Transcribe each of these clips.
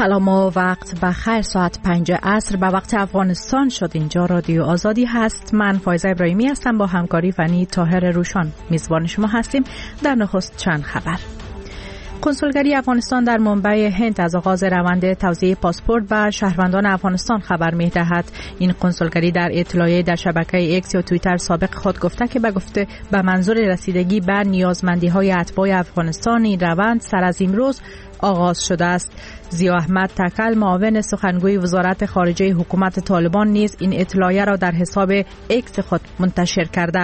سلام و وقت بخیر. ساعت 5 عصر به وقت افغانستان شد. اینجا رادیو آزادی هست. من فایزه ابراهیمی هستم با همکاری فنی طاهر روشان میزبان شما هستیم. در نخست چند خبر. کنسولگری افغانستان در منبع هند از آغاز روند توزیع پاسپورت به شهروندان افغانستان خبر می‌دهد. این کنسولگری در اطلاعیه در شبکه ایکس یا توییتر سابق خود گفته که به منظور رسیدگی به نیازمندی‌های اتباع افغانستان این روند سر از امروز آغاز شده است. ضیا احمد تکل معاون سخنگوی وزارت خارجه حکومت طالبان نیز این اطلاعیه را در حساب ایکس خود منتشر کرده.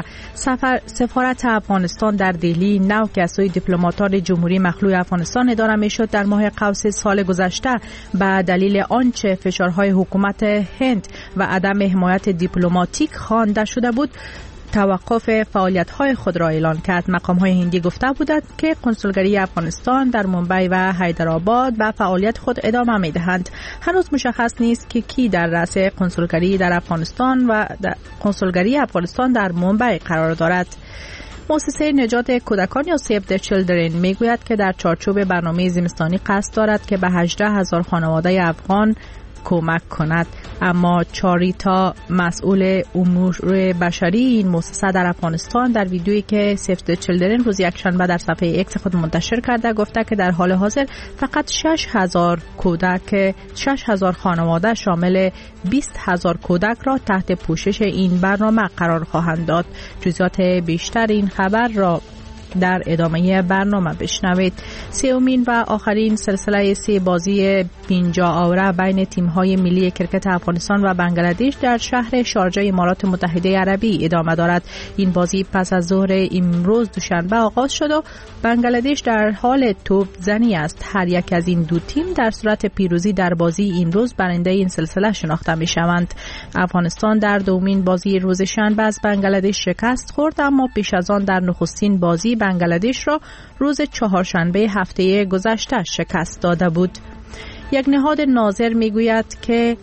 سفارت افغانستان در دهلی نو که از سوی دیپلماتان جمهوری مخلوع افغانستان اداره میشد در ماه قوس سال گذشته به دلیل آنچه فشارهای حکومت هند و عدم حمایت دیپلماتیک خوانده شده بود توقف فعالیت‌های خود را اعلان کرد. مقام‌های هندی گفته بودند که کنسولگری افغانستان در منبع و حیدرآباد به فعالیت خود ادامه می‌دهند. هنوز مشخص نیست که کی در رأس کنسولگری در افغانستان و کنسولگری افغانستان در منبع قرار دارد. مؤسسه نجات کودکان یا سیو د چیلدرن میگوید که در چارچوب برنامه زمستانی قصد دارد که به 18,000 خانواده افغان کمک کند. اما چاریتا مسئول امور بشری این مؤسسه در افغانستان در ویدیویی که سیو د چیلدرن روز یکشنبه در صفحه ایکس خود منتشر کرده گفته که در حال حاضر فقط 6,000 کودک 6,000 خانواده شامل 20,000 کودک را تحت پوشش این برنامه قرار خواهند داد. جزئیات بیشتر این خبر را در ادامه برنامه بشنوید. سومین و آخرین سلسله 3 بازی 50 آوره بین تیم‌های ملی کرکت افغانستان و بنگلادش در شهر شارجه امارات متحده عربی ادامه دارد. این بازی پس از ظهر امروز دوشنبه آغاز شد و بنگلادش در حال توپ زنی است. هر یک از این دو تیم در صورت پیروزی در بازی این روز برنده این سلسله شناخته می‌شوند. افغانستان در دومین بازی روز شنبه از بنگلادش شکست خورد، اما پیش از آن در نخستین بازی بنگلادش را روز چهارشنبه هفته گذشته شکست داده بود. یک نهاد ناظر میگوید که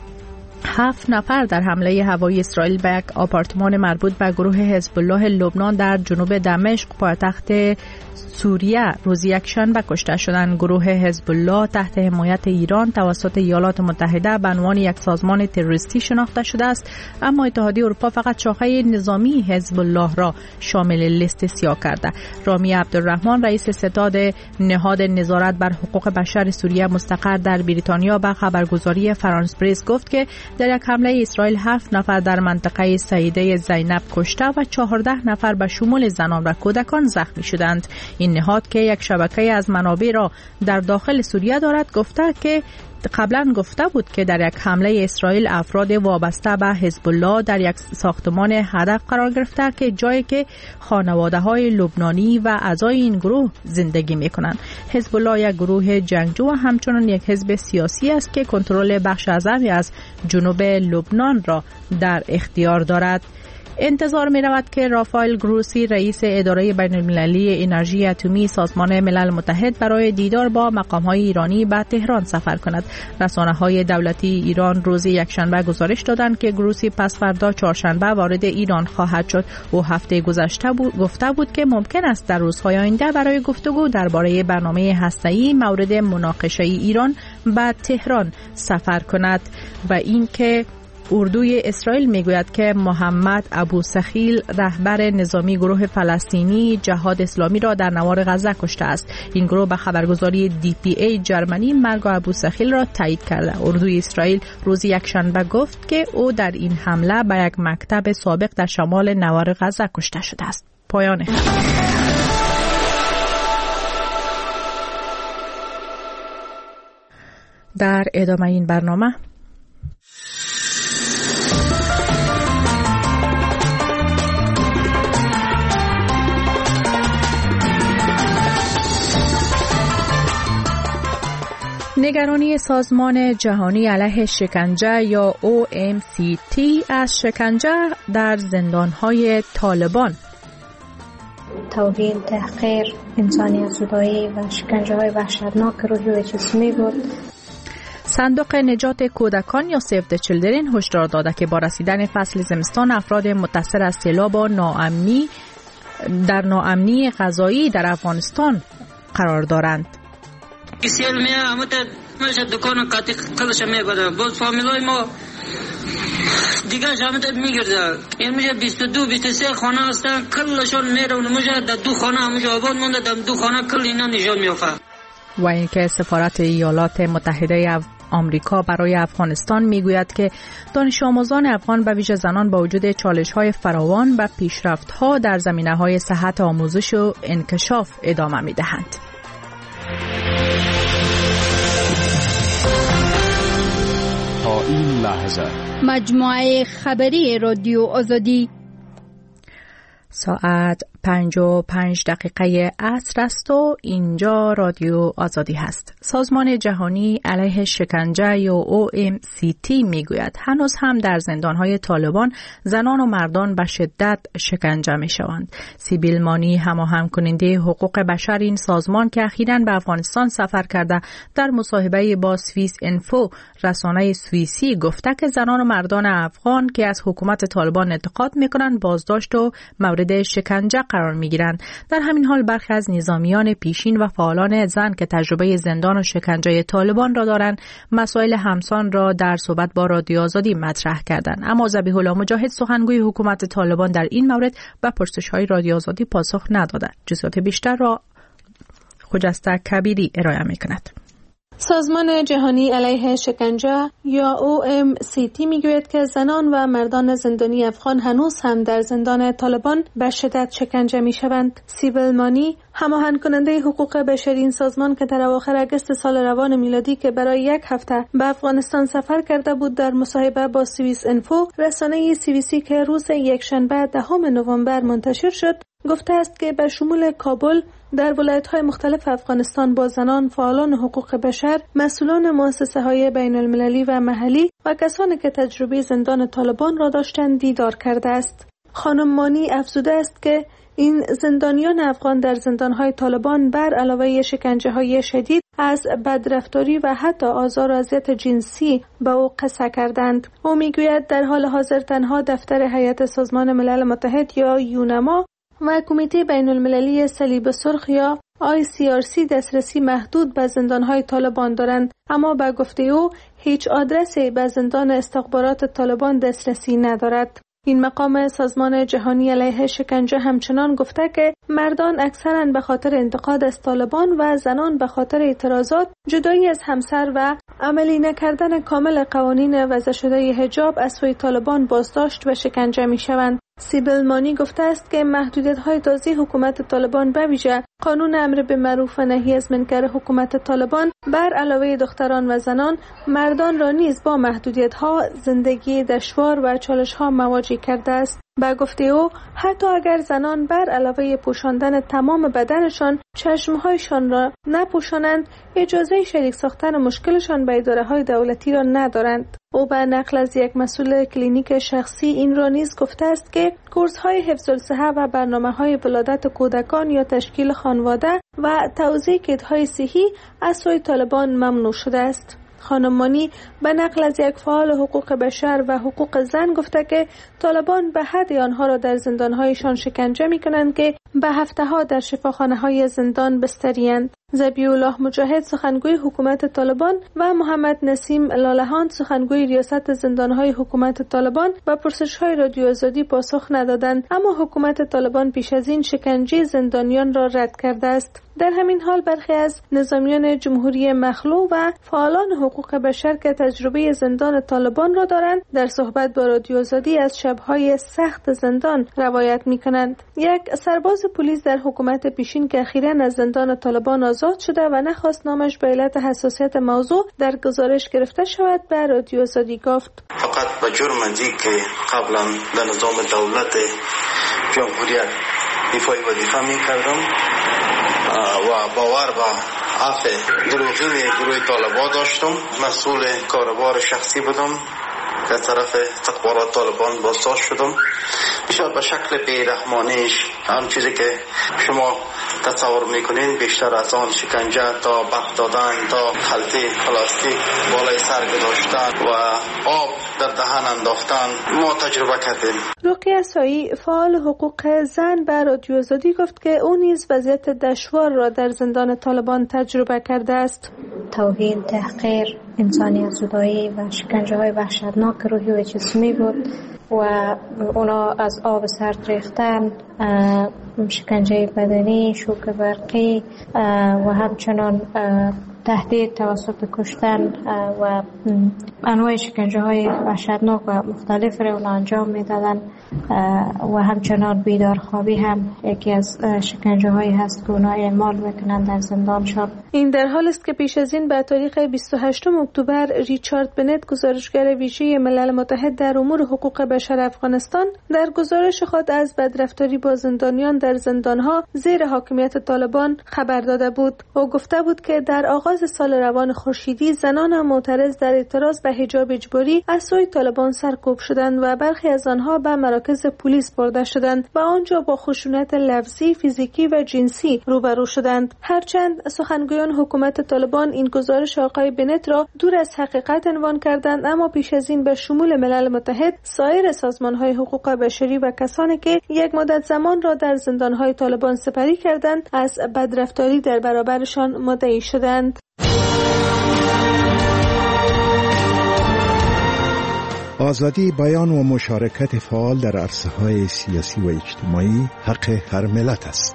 7 نفر در حمله هوایی اسرائیل به یک آپارتمان مربوط به گروه حزب الله لبنان در جنوب دمشق پایتخت سوریه روز یکشنبه کشته شدند. گروه حزب الله تحت حمایت ایران توسط ایالات متحده به عنوان یک سازمان تروریستی شناخته شده است، اما اتحادیه اروپا فقط شاخه نظامی حزب الله را شامل لیست سیاه کرده. رامی عبدالرحمن رئیس ستاد نهاد نظارت بر حقوق بشر سوریه مستقر در بریتانیا به خبرگزاری فرانس پرس گفت که در یک حمله اسرائیل 7 نفر در منطقه سیده زینب کشته و 14 نفر به شمول زنان و کودکان زخمی شدند. این نهاد که یک شبکه از منابع را در داخل سوریه دارد قبلا گفته بود که در یک حمله اسرائیل افراد وابسته به حزب الله در یک ساختمان هدف قرار گرفته که جایی که خانواده‌های لبنانی و اعضای این گروه زندگی می‌کنند. حزب الله یک گروه جنگجو و همچنان یک حزب سیاسی است که کنترل بخش اعظمی از جنوب لبنان را در اختیار دارد. انتظار می رود که رافائل گروسی رئیس اداره بین المللی انرژی اتمی سازمان ملل متحد برای دیدار با مقام‌های ایرانی به تهران سفر کند. رسانه‌های دولتی ایران روز یکشنبه گزارش دادند که گروسی پس فردا چهارشنبه وارد ایران خواهد شد. او هفته گذشته گفته بود که ممکن است در روزهای آینده برای گفتگو درباره برنامه هسته‌ای مورد مناقشه ایران به تهران سفر کند. و اینکه اردوی اسرائیل میگوید که محمد ابو سخیل رهبر نظامی گروه فلسطینی جهاد اسلامی را در نوار غزه کشته است. این گروه به خبرگزاری DPA جرمنی مرگ ابو سخیل را تایید کرده. اردوی اسرائیل روز یکشنبه گفت که او در این حمله به یک مکتب سابق در شمال نوار غزه کشته شده است. پایان در ادامه این برنامه نگرانی سازمان جهانی علیه شکنجه یا OMCT از شکنجه در زندانهای طالبان. توهین، تحقیر، انسانیت زدایی و شکنجه های وحشتناک روحی و جسمی بود. صندوق نجات کودکان یا سیو د چیلدرن هشدار داده که با رسیدن فصل زمستان افراد متاثر از سیلاب و ناامنی غذایی در افغانستان قرار دارند. میشه دکان قاطی کلش میبره. باز فامیلای ما دیگه جامعه میگرده. این میشه 22 23 خانه هستن، کلشون میره و میشه در 2 خانه همونجا آباد مونده، در 2 خانه کل اینا نشان میافته. و اینکه سفارت ایالات متحده آمریکا برای افغانستان میگوید که دانش آموزان افغان به ویژه زنان با وجود چالش‌های فراوان و پیشرفت‌ها در زمینه‌های صحت آموزش و انکشاف ادامه می‌دهند. تا این لحظه مجموعه خبری رادیو آزادی ساعت 55 دقیقه عصر است و اینجا رادیو آزادی هست. سازمان جهانی علیه شکنجه یا OMCT میگوید هنوز هم در زندانهای طالبان زنان و مردان به شدت شکنجه می شوند. سیبیل مانی هماهنگ کننده حقوق بشر این سازمان که اخیراً به افغانستان سفر کرده در مصاحبه با سوئیس انفو رسانه سوئیسی گفته که زنان و مردان افغان که از حکومت طالبان انتقاد میکنند بازداشت و مورد شکنجه قرار میگیرند. در همین حال برخی از نظامیان پیشین و فعالان زن که تجربه زندان و شکنجه طالبان را دارند مسائل همسان را در صحبت با رادیو آزادی مطرح کردند. اما ذبیح الله مجاهد سخنگوی حکومت طالبان در این مورد به پرسش‌های رادیو آزادی پاسخ نداده. جزئیات بیشتر را خجسته کبیری ارائه می‌کند. سازمان جهانی علیه شکنجه یا OMCT میگوید که زنان و مردان زندانی افغان هنوز هم در زندان طالبان به شدت شکنجه میشوند. سیبیل مانی هماهنگ کننده حقوق بشر این سازمان که در اواخر اگست سال روان میلادی که برای 1 هفته به افغانستان سفر کرده بود در مصاحبه با سوئیس انفو رسانه سوئیسی که روز یکشنبه 10 نوامبر منتشر شد گفته است که به شمول کابل در ولایت‌های مختلف افغانستان با زنان، فعالان حقوق بشر، مسئولان مؤسسه‌های بین‌المللی و محلی و کسانی که تجربه زندان طالبان را داشتند دیدار کرده است. خانم مانی افزوده است که این زندانیان افغان در زندان‌های طالبان بر علاوه شکنجه‌های شدید از بدرفتاری و حتی آزار و اذیت جنسی به او قصه کردند. او میگوید در حال حاضر تنها دفتر هیئت سازمان ملل متحد یا یونما و کمیته بین المللی صلیب سرخ یا ICRC دسترسی محدود به زندانهای طالبان دارند، اما به گفته او هیچ آدرسی به زندان استخبارات طالبان دسترسی ندارد. این مقام سازمان جهانی علیه شکنجه همچنان گفته که مردان اکثراً به خاطر انتقاد از طالبان و زنان به خاطر اعتراضات، جدایی از همسر و عملی نکردن کامل قوانین وضع شده حجاب از سوی طالبان بازداشت و شکنجه می شوند. سیبیل مانی گفته است که محدودیت‌های تازه حکومت طالبان به ویژه قانون امر بالمعروف و نهی از منکر حکومت طالبان بر علاوه دختران و زنان، مردان را نیز با محدودیت‌ها، زندگی دشوار و چالش‌ها مواجه کرده است. به گفته او حتی اگر زنان بر علاوه پوشاندن تمام بدنشان چشمهایشان را نپوشانند، اجازه شریک ساختن مشکلشان به اداره‌های دولتی را ندارند. او به نقل از یک مسئول کلینیک شخصی این را نیز گفته است که کورس‌های حفظ الصحه و برنامه‌های ولادت کودکان یا تشکیل خانواده و توزیع کیت‌های صحی از سوی طالبان ممنوع شده است. خانم مانی به نقل از یک فعال حقوق بشر و حقوق زن گفته که طالبان به حد آنها را در زندان‌هایشان شکنجه می‌کنند که به هفته‌ها در شفاخانه‌های زندان بستری‌اند. ذبیح الله مجاهد سخنگوی حکومت طالبان و محمد نسیم لالهان سخنگوی ریاست زندان‌های حکومت طالبان و پرسش‌های رادیو آزادی پاسخ ندادند، اما حکومت طالبان پیش از این شکنجه زندانیان را رد کرده است. در همین حال برخی از نظامیان جمهوری مخلوع و فعالان حقوق بشر که تجربه زندان طالبان را دارند در صحبت با رادیو آزادی از شب‌های سخت زندان روایت می‌کنند. یک سرباز پلیس در حکومت پیشین که اخیراً از زندان طالبان آزاد شده و نخواست نامش به علت حساسیت موضوع در گزارش گرفته شود به رادیو آزادی گفت فقط به جرم که قبلا در نظام دولت جمهوریت دفاعی وظیفه می‌کردم و باور به عفو دروغین گروه طالبان داشتم. مسئول کاروبار شخصی بودم، از طرف استخبارات طالبان بازداشت شدم. بسیار به شکل بیرحمانیش هم چیزی که شما تصور میکنین بیشتر از آن شکنجه تا بخت دادن تا خلطه پلاستیک بالای سر گذاشتن و آب در دهن انداختن ما تجربه کردیم. رقیه سایی فعال حقوق زن به رادیو آزادی گفت که او نیز وضعیت دشوار را در زندان طالبان تجربه کرده است. توهین، تحقیر، انسانی افزودایی و شکنجه های وحشتناک روحی و جسمی بود و اونا از آب سرد ریختن، شکنجه بدنی، شوک برقی و همچنان تهدید توسط کشتن و انواع شکنجه های وحشتناک و مختلف را انجام میدادن و همچنان بیدارخوابی هم یکی از شکنجه هایی هست که اونا اعمال میکنن در زندانشان. این در حال است که پیش از این به تاریخ 28 اکتبر ریچارد بنت، گزارشگر ویژه ملل متحد در امور حقوق بشر افغانستان، در گزارش خود از بدرفتاری با زندانیان در زندانها زیر حاکمیت طالبان خبر داده بود. او گفته بود که در آغاز سال روان خورشیدی زنان معترض در اعتراض به حجاب اجباری از سوی طالبان سرکوب شدند و برخی از آنها به مراکز پلیس برده شدند و آنجا با خشونت لفظی، فیزیکی و جنسی روبرو شدند. هرچند سخنگویان حکومت طالبان این گزارش آقای بنت را دور از حقیقت عنوان کردند، اما پیش از این به شمول ملل متحد، سایر سازمان‌های حقوق بشری و کسانی که یک مدت زمان را در زندان‌های طالبان سپری کردند از بدرفتاری در برابرشان مدعی شدند. آزادی بیان و مشارکت فعال در عرصه‌های سیاسی و اجتماعی حق هر ملت است.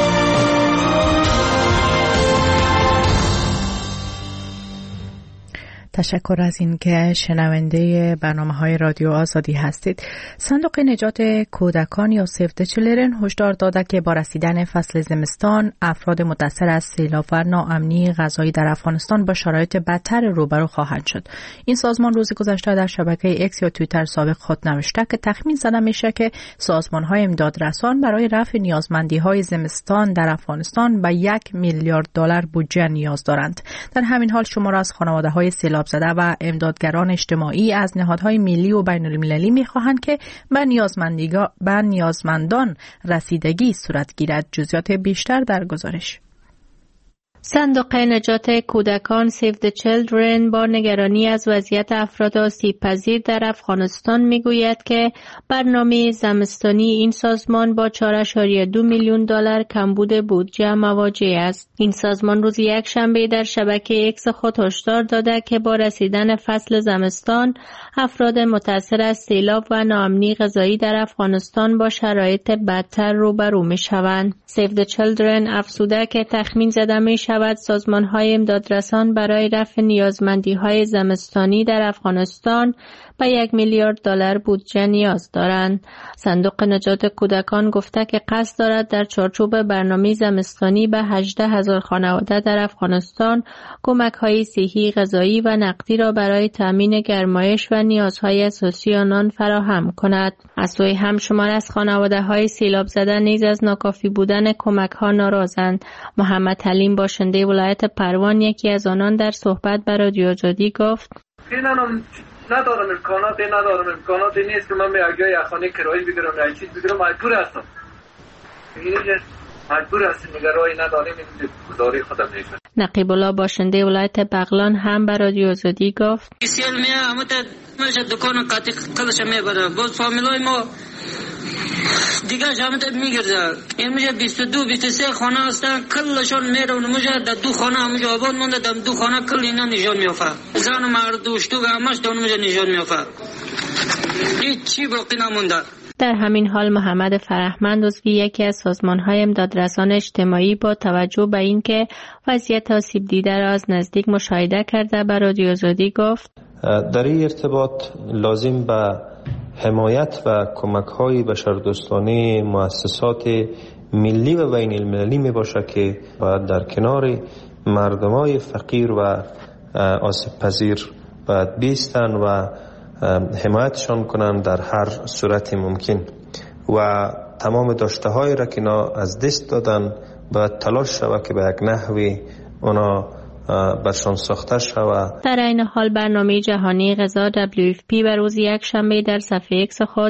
تشکر از این که شنونده برنامه‌های رادیو آزادی هستید. صندوق نجات کودکان یا سیو د چیلدرن هشدار داده که با رسیدن فصل زمستان افراد متاثر از سیلاب و ناامنی غذایی در افغانستان با شرایط بدتر روبرو خواهند شد. این سازمان روز گذشته در شبکه ایکس یا توییتر سابق خود نوشته که تخمین زده میشه که سازمان‌های امدادرسان برای رفع نیازمندی‌های زمستان در افغانستان به $1 میلیارد بودجه نیاز دارند. در همین حال شمار از خانواده‌های سیلاب زده و امدادگران اجتماعی از نهادهای ملی و بین المللی می‌خواهند که به نیازمندان رسیدگی صورت گیرد. جزئیات بیشتر در گزارش. صندوق نجات کودکان سیو د چیلدرن با نگرانی از وضعیت افراد آسیب پذیر در افغانستان میگوید که برنامه زمستانی این سازمان با $4.2 میلیون کمبود بودجه مواجه است. این سازمان روز یکشنبه در شبکه ایکس خود هشدار داده که با رسیدن فصل زمستان افراد متاثر از سیلاب و ناامنی غذایی در افغانستان با شرایط بدتر روبرو میشوند. سیو د چیلدرن افزوده که تخمین زده میشود سازمان‌های امدادرسان برای رفع نیازمندی‌های زمستانی در افغانستان به $1 میلیارد بودجه نیاز دارند. صندوق نجات کودکان گفته که قصد دارد در چارچوب برنامه زمستانی به 18,000 خانواده در افغانستان کمک‌های صحی، غذایی و نقدی را برای تامین گرمایش و نیازهای اساسی آنان فراهم کند. از سوی هم شمار از خانواده‌های سیلاب زده نیز از ناکافی بودن کمک‌ها ناراضند. محمد حلیم باشنده ولایت پروان یکی از آنان در صحبت با رادیو آزادی گفت: ندارم امکاناتی نیست که من به اگه خانه کرایی بگیرم یا چیز بگیرم، مجبور هستم. مجبور هستم نگرایی نداریم، این گزاری خودم نیست. نقیب الله باشنده ولایت بغلان هم به رادیو آزادی گفت: بسیار میشه دکان قاطی کلش میبره، باز فامیلای ما دیگه جامعه میگرده. این میشه 22-23 خانه هستن، کلشون میره و میشه در 2 خانه همونجا آباد مونده، در 2 خانه کل اینا نشان میافه، زن و مرد و اشتوگ همش در میشه نشان میافه، هیچ چی باقی نمونده. در همین حال محمد فرهمند عضو یکی از سازمان‌های امدادرسان اجتماعی با توجه به اینکه وضعیت آسیب دیده را از نزدیک مشاهده کرده به رادیو آزادی گفت: در این ارتباط لازم به حمایت و کمک‌های بشردوستانه مؤسسات ملی و بین المللی می باشه که باید در کنار مردمای فقیر و آسیب پذیر باید بیستن و حمایتشان کنن در هر صورت ممکن و تمام داشته‌های را که اینا از دست دادن باید تلاش شود که به یک نحوی اونا برشان ساخته شود. در این حال برنامه جهانی غذا WFP بر روز یکشنبه در صفحه ایکس خود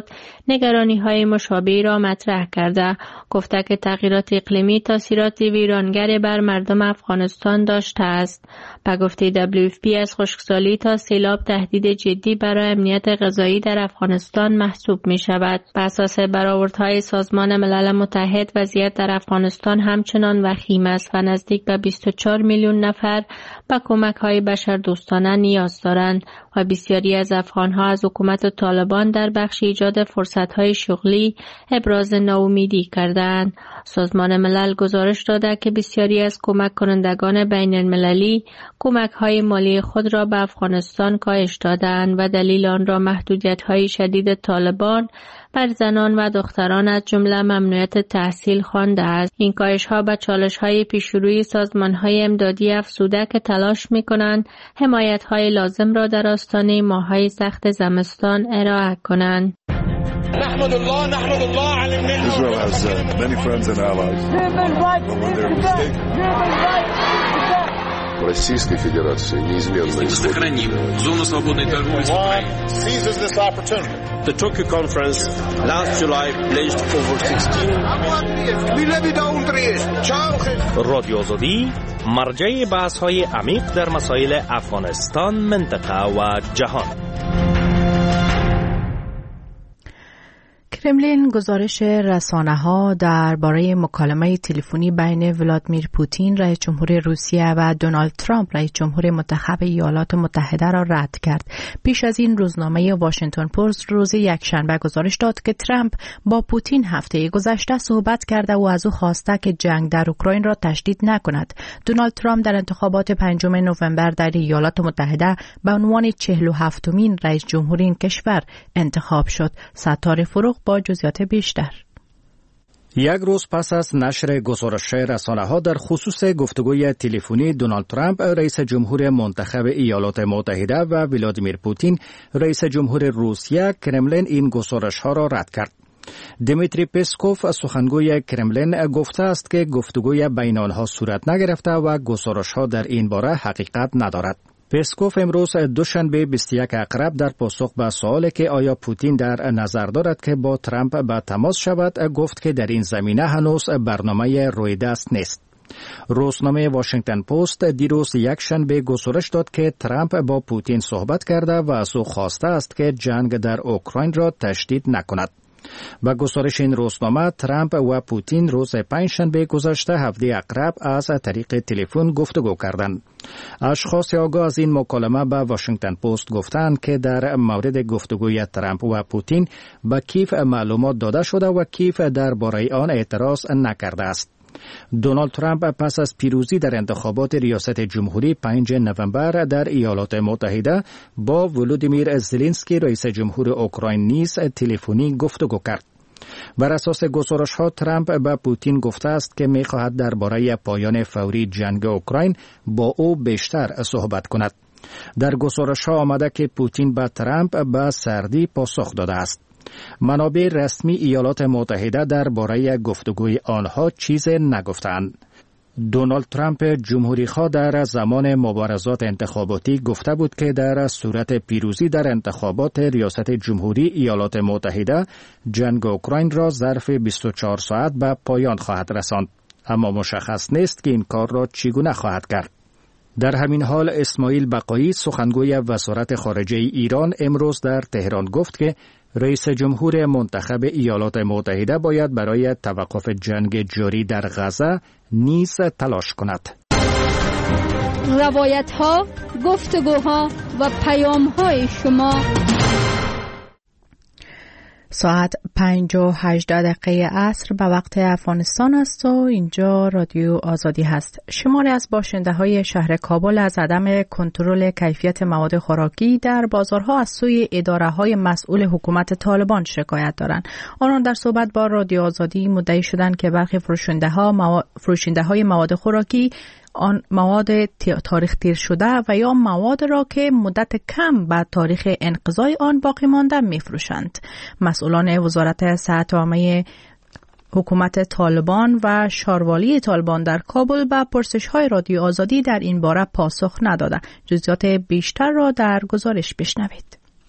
نگرانی‌های مشابهی را مطرح کرده. گفته که تغییرات اقلیمی تاثیرات ویرانگر بر مردم افغانستان داشته است. به گفته WFP از خشکسالی تا سیلاب تهدید جدی برای امنیت غذایی در افغانستان محسوب می شود. بر اساس برآوردهای سازمان ملل متحد وضعیت در افغانستان همچنان وخیم است و نزدیک به 24 میلیون نفر به کمک‌های بشردوستانه نیاز دارند و بسیاری از افغان‌ها از حکومت طالبان در بخش ایجاد فرصت‌های شغلی ابراز ناامیدی کردند. سازمان ملل گزارش داده که بسیاری از کمک کنندگان بین‌المللی کمک‌های مالی خود را به افغانستان کاهش دادند و دلیل آن را محدودیت‌های شدید طالبان بر زنان و دختران از جمله ممنوعیت تحصیل خوانده است. این کاهش‌ها به چالش‌های پیش‌روی سازمان‌های امدادی افزوده که تلاش می‌کنند حمایت‌های لازم را در آستانه ماه‌های سخت زمستان ارائه کنند. نحمد الله على النعمة. Israel has many friends and allies. Российской Федерации неизменно сохраним зону свободной торговли с Украиной. Seizes this opportunity. The Tokyo conference last July pledged over 16 رادیو آزادی مرجع بحث‌های عمیق در مسائل افغانستان، منطقه و جهان. کرملین گزارش رسانه‌ها درباره مکالمه تلفنی بین ولادیمیر پوتین رئیس جمهور روسیه و دونالد ترامپ رئیس جمهور منتخب ایالات متحده را رد کرد. پیش از این روزنامه واشنگتن پست روز یکشنبه گزارش داد که ترامپ با پوتین هفته گذشته صحبت کرده و از او خواسته که جنگ در اوکراین را تشدید نکند. دونالد ترامپ در انتخابات 5 نوامبر در ایالات متحده به عنوان 47مین رئیس جمهور این کشور انتخاب شد. ستاره فروغ با جزئیات بیشتر. یک روز پس از نشر گزارش رسانه‌ها در خصوص گفتگوی تلفنی دونالد ترامپ رئیس جمهور منتخب ایالات متحده و ولادیمیر پوتین رئیس جمهور روسیه، کرملین این گزارش‌ها را رد کرد. دیمیتری پسکوف سخنگوی کرملین گفته است که گفتگوی بین آنها صورت نگرفته و گزارش‌ها در این باره حقیقت ندارد. پسکوف امروز دوشنبه 21 اقرب در پاسخ به سوالی که آیا پوتین در نظر دارد که با ترامپ به تماس شود گفت که در این زمینه هنوز برنامه روی دست نیست. روزنامه واشنگتن پست دیروز یکشنبه گزارش داد که ترامپ با پوتین صحبت کرده و از او خواسته است که جنگ در اوکراین را تشدید نکند. با گزارش این روزنامه ترامپ و پوتین روز پنجشنبه گذشته هفته اقرب از طریق تلفن گفتگو کردند. اشخاص آگاه از این مکالمه به واشنگتن پست گفتند که در مورد گفتگوی ترامپ و پوتین به کیف معلومات داده شده و کیف درباره آن اعتراض نکرده است. دونالد ترامپ پس از پیروزی در انتخابات ریاست جمهوری 5 نوامبر در ایالات متحده با ولودیمیر زلنسکی رئیس جمهور اوکراین نیز تلفنی گفتگو کرد. بر اساس گزارش‌ها ترامپ به پوتین گفته است که می‌خواهد درباره پایان فوری جنگ اوکراین با او بیشتر صحبت کند. در گزارش‌ها آمده که پوتین به ترامپ به سردی پاسخ داده است. منابع رسمی ایالات متحده درباره گفتگوی آنها چیز نگفتند. دونالد ترامپ جمهوری‌خواه در زمان مبارزات انتخاباتی گفته بود که در صورت پیروزی در انتخابات ریاست جمهوری ایالات متحده جنگ اوکراین را ظرف 24 ساعت به پایان خواهد رساند، اما مشخص نیست که این کار را چگونه خواهد کرد. در همین حال اسماعیل بقایی سخنگوی وزارت خارجه ایران امروز در تهران گفت که رئیس جمهور منتخب ایالات متحده باید برای توقف جنگ جاری در غزه نیز تلاش کند. روایت‌ها، گفتگوها و پیام‌های شما. ساعت 5:18 عصر به وقت افغانستان است و اینجا رادیو آزادی هست. شماری از باشنده‌های شهر کابل از عدم کنترل کیفیت مواد خوراکی در بازارها از سوی اداره‌های مسئول حکومت طالبان شکایت دارند. آنان در صحبت با رادیو آزادی مدعی شدند که برخی فروشنده‌های مواد خوراکی آن مواد تاریخ دیر شده و یا مواد را که مدت کم بعد تاریخ انقضای آن باقی مانده می‌فروشند. مسئولان وزارت صحت عامه حکومت طالبان و شاروالی طالبان در کابل به پرسش‌های رادیو آزادی در این باره پاسخ ندادند. جزئیات بیشتر را در گزارش بشنوید.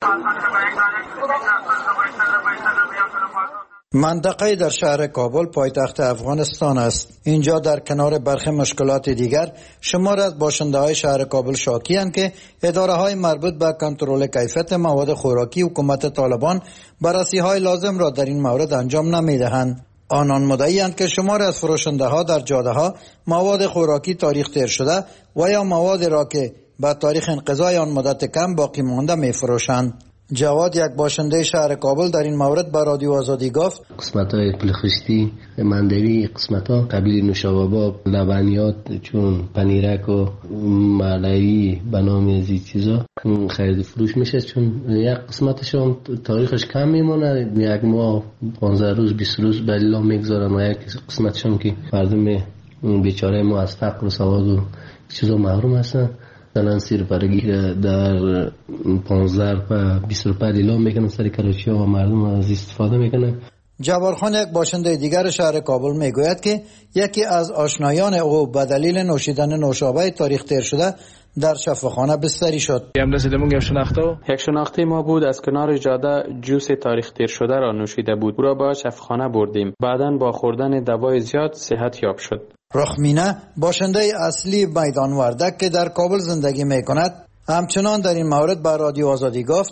منطقه در شهر کابل پایتخت افغانستان است. اینجا در کنار برخی مشکلات دیگر شمار از باشنده‌های شهر کابل شاکی‌اند که اداره‌های مربوط به کنترل کیفیت مواد خوراکی حکومت طالبان بررسی‌های لازم را در این مورد انجام نمی‌دهند. آنان مدعی‌اند که شمار از فروشنده‌ها در جاده‌ها مواد خوراکی تاریخ تیر شده و یا مواد را که با تاریخ انقضای آن مدت کم باقی مانده می‌فروشند. جواد، یک باشنده شهر کابل، در این مورد با رادیو آزادی گفت: قسمت‌های پلخشتی، مندری، قسمت‌ها قبیل نوشابه، لبنیات چون پنیرک و ملایی به نام از این چیزا خرید فروش میشه، چون یک قسمتش هم تاریخش کم میمونه، یک ماه 15 روز 20 روز بلا میگذارن، و یک قسمتش هم که مردم بیچاره ما از فقر و سواد و چیزا محروم هستن، دلن سیر برگی در 15 و 20 روپیه لیلام میکنن سر کراچی ها و مردم از استفاده میکنن. جبارخان، یک باشنده دیگر شهر کابل، میگوید که یکی از آشنایان او به دلیل نوشیدن نوشابه تاریخ تیر شده در شفاخانه بستری شد. یک شناخته ما بود از کنار جاده جوس تاریخ تیر شده را نوشیده بود. او را به شفاخانه بردیم. بعداً با خوردن دوای زیاد صحت یاب شد. رخمینه، باشنده اصلی میدان وردک که در کابل زندگی میکند، همچنان در این مورد با رادیو آزادی گفت: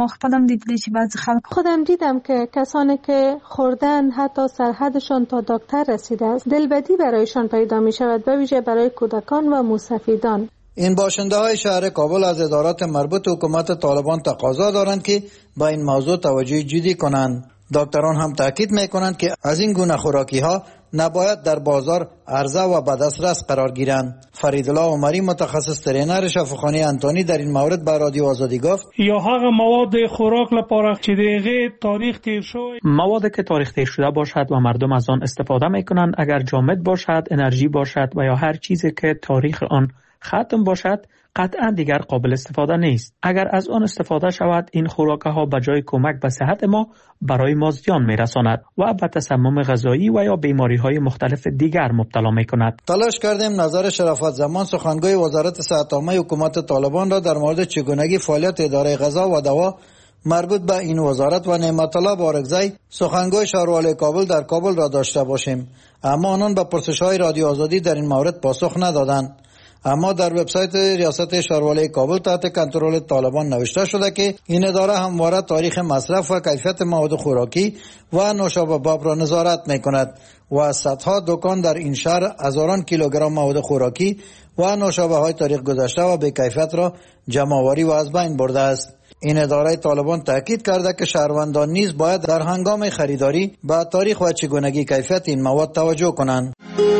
خودم دیدم که کسانی که خوردن حتی سرحدشان تا دکتر رسیده است، دلبدی برایشان پیدا می شود، به ویژه برای کودکان و موسفیدان. این باشنده های شهر کابل از ادارات مربوط حکومت طالبان تقاضا دارند که با این موضوع توجه جدی کنند. دکتران هم تاکید میکنند که از این گونه خوراکی ها نباید در بازار عرضه و به دسترس قرار گیرند. فریدالله عمری، متخصص ترینر شفاخانه انتونی، در این مورد به رادیو آزادی گفت: یا هغه مواد خوراک لپاره چې دغه تاریخ تیر شوی، مواد که تاریخ تیر شده باشد و مردم از آن استفاده میکنند، اگر جامد باشد، انرژی باشد و یا هر چیزی که تاریخ آن ختم باشد، قطعا دیگر قابل استفاده نیست. اگر از آن استفاده شود، این خوراکه ها به جای کمک به صحت ما برای ما زیان میرساند و به تسمم غذایی و یا بیماری های مختلف دیگر مبتلا میکند. تلاش کردیم نظر شرافت زمان، سخنگوی وزارت صحت عامه حکومت طالبان را در مورد چگونگی فعالیت اداره غذا و دوا مربوط به این وزارت و نعمت الله بارکزی، سخنگوی شهروالی کابل، در کابل را داشته باشیم، اما آنان به پرسش‌های رادیو آزادی در این مورد پاسخ ندادند. اما در وبسایت ریاست شهروالی کابل تحت کنترل طالبان نوشته شده که این اداره همواره تاریخ مصرف و کیفیت مواد خوراکی و نوشابه باب را نظارت می‌کند و صدها دکان در این شهر هزاران کیلوگرم مواد خوراکی و نوشابه های تاریخ گذشته و بی کیفیت را جمع‌آوری و از بین برده است. این اداره طالبان تاکید کرده که شهروندان نیز باید در هنگام خریداری به تاریخ و چگونگی کیفیت این مواد توجه کنند.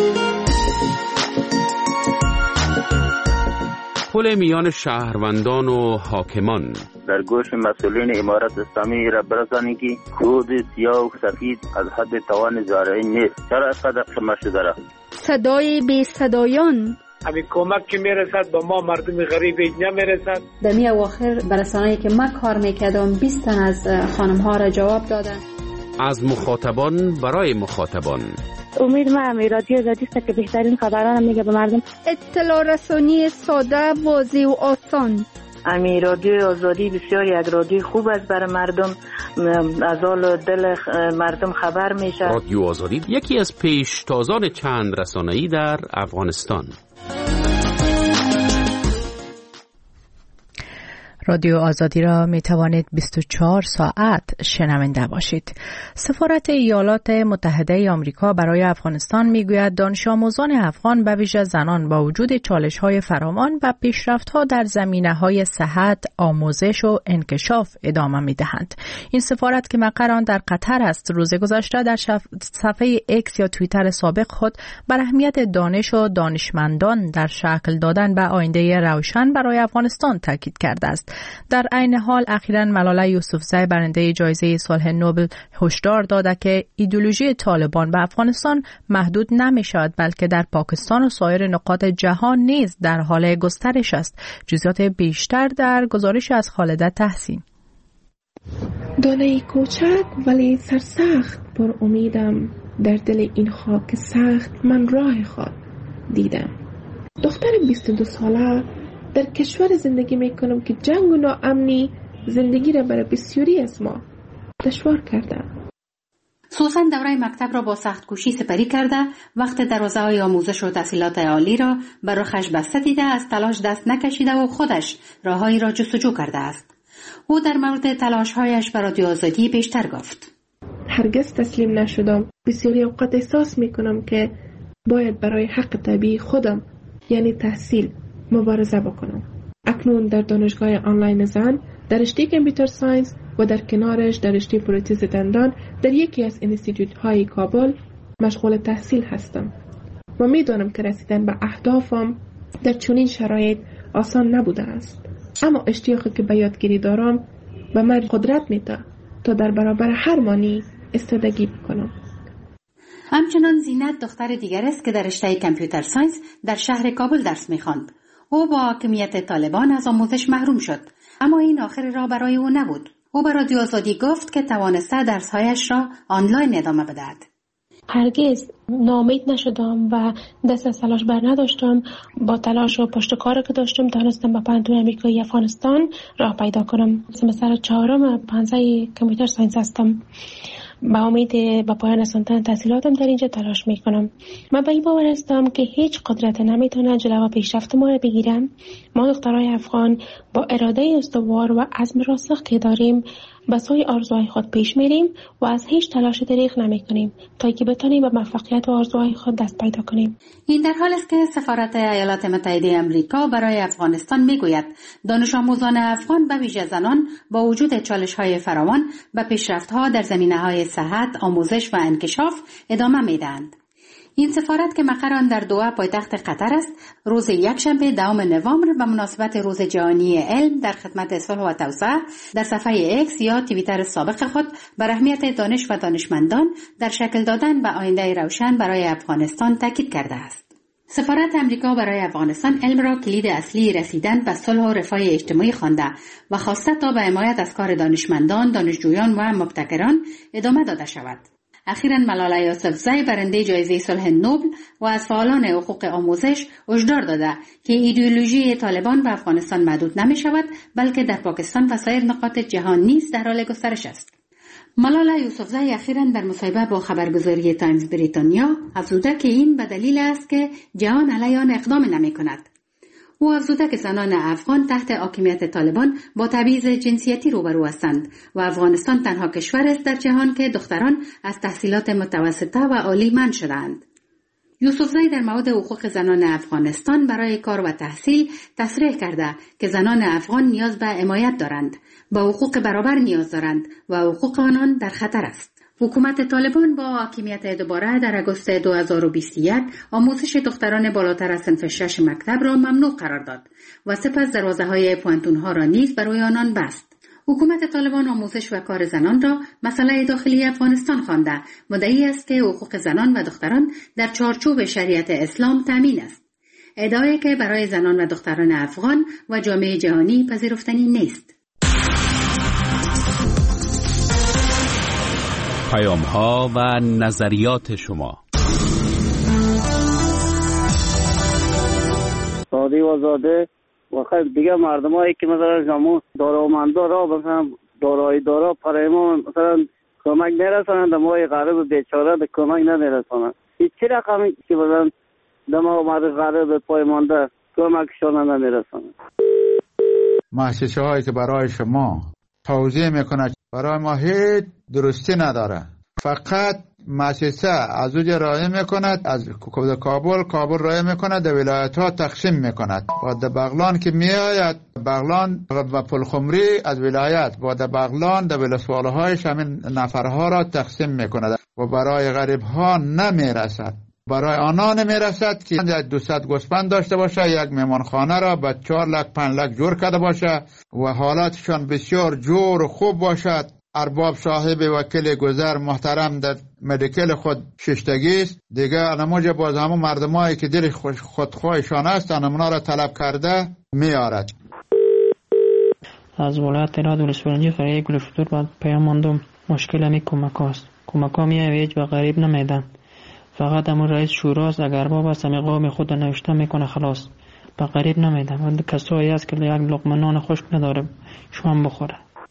پل میان شهروندان و حاکمان در گوش مسئولین امارت اسلامی را برسانی که کود سیاه و سفید از حد توان زارعی نیست. چرا اینقدر خمه شده را؟ صدای بی صدایان، همین کمک که میرسد با ما مردم غریب نمیرسد. در می اواخر برسانه‌ای که من کار میکردم 20 تن از خانم ها را جواب دادن. از مخاطبان برای مخاطبان. امید من رادیو آزادی است که بهترین خبران میگه به مردم. اطلاع رسانی ساده، واضح و آسان. رادیو آزادی بسیار یک رادیو خوب است برای مردم، از حال دل مردم خبر میشه. رادیو آزادی یکی از پیشتازان چند رسانه‌ای در افغانستان. رادیو آزادی را می توانید 24 ساعت شنونده باشید. سفارت ایالات متحده آمریکا برای افغانستان می گوید دانش آموزان افغان به ویژه زنان با وجود چالش های فراوان و پیشرفت ها در زمینه های صحت، آموزش و انکشاف ادامه می دهند. این سفارت که مقر آن در قطر است، روز گذشته در صفحه اکس یا توییتر سابق خود بر اهمیت دانش و دانشمندان در شکل دادن به آینده روشن برای افغانستان تاکید کرده است. در عین حال اخیراً ملاله یوسفزی برنده جایزه صلح نوبل هشدار داده که ایدئولوژی طالبان به افغانستان محدود نمی شود، بلکه در پاکستان و سایر نقاط جهان نیز در حال گسترش است. جزئیات بیشتر در گزارش از خالده تحسین. دانه کوچک ولی سرسخت پر امیدم، در دل این خاک سخت من راه خود دیدم. دختر 22 ساله در کشور زندگی میکنم که جنگ و ناامنی زندگی را برای بسیاری از ما دشوار کرده. سوسن دوره مکتب را با سخت کوشی سپری کرده، وقت دروازه‌های آموزش و تحصیلات عالی را بر رخش بسته دیده از تلاش دست نکشیده و خودش راههایی را جستجو کرده است. او در مورد تلاش‌هایش برای رادیو آزادی بیشتر گفت. هرگز تسلیم نشدم. بسیاری اوقات احساس میکنم که باید برای حق طبیعی خودم یعنی تحصیل مبارزه بکنم. اکنون در دانشگاه آنلاین زن در رشته کامپیوتر ساینس و در کنارش در رشته پروتز دندان در یکی از انستیتوت های کابل مشغول تحصیل هستم و میدانم که رسیدن به اهدافم در چنین شرایط آسان نبوده است، اما اشتیاقی که به یادگیری دارم به من قدرت میده تا در برابر هر مانی استادگی بکنم. همچنان زینت دختر دیگر است که در رشته کامپیوتر ساینس در شهر کابل درس می‌خواند. او با حاکمیت طالبان از آموزش محروم شد، اما این آخر راه برای او نبود. او به رادیو آزادی گفت که توانسته درس‌هایش را آنلاین ادامه بدهد. هرگز ناامید نشدم و دست از تلاش بر نداشتم. با تلاش و پشت کاری که داشتم تونستم به پانتون امریکایی افغانستان راه پیدا کنم. سمستر 4 پانزه کامپیوتر ساینس هستم. با امید به پایان رساندن تحصیلاتم در اینجا تلاش میکنم. من به این باور هستم که هیچ قدرت نمیتونه جلوی پیشرفت ما را بگیره. ما دخترای افغان با اراده استوار و عزم راسخ که داریم به سوی آرزوهای خود پیش میریم و از هیچ تلاش دریغ نمیکنیم تا اینکه بتونیم به موفقیت و آرزوهای خود دست پیدا کنیم. این در حالی است که سفارت ایالات متحده آمریکا برای افغانستان میگوید دانش آموزان افغان به ویژه زنان با وجود چالش‌های فراوان به پیشرفت‌ها در زمینه‌های صحت، آموزش و انکشاف ادامه میدهند. این سفارت که مقر آن در دوحه پایتخت قطر است، روز یکشنبه 10 نوامبر به مناسبت روز جهانی علم در خدمت صلح و توسعه در صفحه ایکس یا توییتر سابق خود بر اهمیت دانش و دانشمندان در شکل دادن به آینده روشن برای افغانستان تاکید کرده است. سفارت امریکا برای افغانستان علم را کلید اصلی رسیدن به صلح و رفاه اجتماعی خوانده و خواسته تا به حمایت از کار دانشمندان، دانشجویان و مبتکران ادامه داده شود. اخیراً ملاله یوسفزی برنده جایزه صلح نوبل و از فعالان حقوق آموزش هشدار داده که ایدئولوژی طالبان به افغانستان محدود نمی شود بلکه در پاکستان و سایر نقاط جهان نیز در حال گسترش است. ملاله یوسفزی اخیراً در مصاحبه با خبرگزاری تایمز بریتانیا افزوده که این به دلیل است که جهان علیه آن اقدام نمی کند. او افزوده که زنان افغان تحت حاکمیت طالبان با تبعیض جنسیتی روبرو هستند و افغانستان تنها کشور است در جهان که دختران از تحصیلات متوسطه و عالی منع شدند. یوسفزی در مورد حقوق زنان افغانستان برای کار و تحصیل تصریح کرده که زنان افغان نیاز به حمایت دارند، به حقوق برابر نیاز دارند و حقوق آنان در خطر است. حکومت طالبان با حاکمیت دوباره در آگوست 2021 آموزش دختران بالاتر از صنف 6 مکتب را ممنوع قرار داد و سپس دروازه‌های پوانتون‌ها را نیز برای آنان بست. حکومت طالبان آموزش و کار زنان را مسئله داخلی افغانستان خوانده، مدعی است که حقوق زنان و دختران در چارچوب شریعت اسلام تامین است. ادعایی که برای زنان و دختران افغان و جامعه جهانی پذیرفتنی نیست. پیام‌ها و نظریات شما. ساده و زاده و خیلی دیگه مردمایی که مثلا جامو دارامندا را مثلا دارایی دارا برای ما مثلا کمک نرسانند، ما غریب بیچاره به کمک نمیرسانند. هیچ رقمی که مثلا دما مرد غریب پای مانده کمکشان نمیرسانند. مؤسسه هایی که برای شما توضیح میکنه برای ما هیچ درستی نداره، فقط مؤسسه از اوجه رای میکند، از کابل رای میکند، در ولایت ها تقسیم میکند. با در بغلان که میآید بغلان و پلخمری از ولایت با در بغلان در ولسواله هایش همین نفرها را تقسیم میکند و برای غریب ها نمیرسد. برای آنها نمیرسد که 200 گوسفند داشته باشه، یک مهمانخانه را به 4 لک 5 لک جور کرده باشه و حالاتشان بسیار جور و خوب باشد. ارباب صاحب وکیل گذر محترم در مدیکل خود ششتگی است. دیگه نموجه باز همون مردمایی که دل خودخواهشان است نمونا را طلب کرده میارد. از ولایت تهران ولسوالی قریه گلفتور بعد پیام ماندم مشکل همی کمک هاست. کمک ها میویج و غریب نمیدن، فقط همون رئیس شوراست اگر بابا سمی قوم خود نوشته میکنه خلاص، به غریب نمیدن و کسایی هست که یک لقمه نان خشک نداره شما بخوره.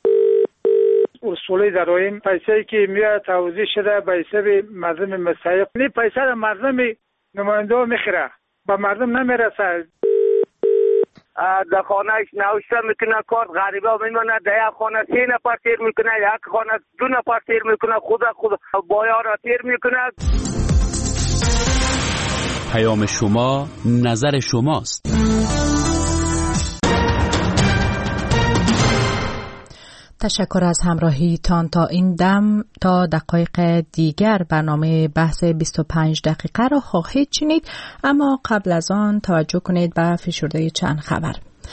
محصولی داریم. پیسه‌ای که میاد توزیع شده به حساب مردم مستحق. این پیسه را مردم نماینده میخره، به مردم نمیرسه. در خانهش نوشته میکنه کارت غریبه میمونه، در یک خانه 3 نفر تیر میکنه، یک خانه 2 نفر تیر میکنه، خود بایا را تیر میکنه. پیام شما، نظر شماست. تشکر از همراهیتان تا این دم. تا دقایق دیگر برنامه بحث 25 دقیقه را خواهید شنید، اما قبل از آن توجه کنید به فشرده چند خبر.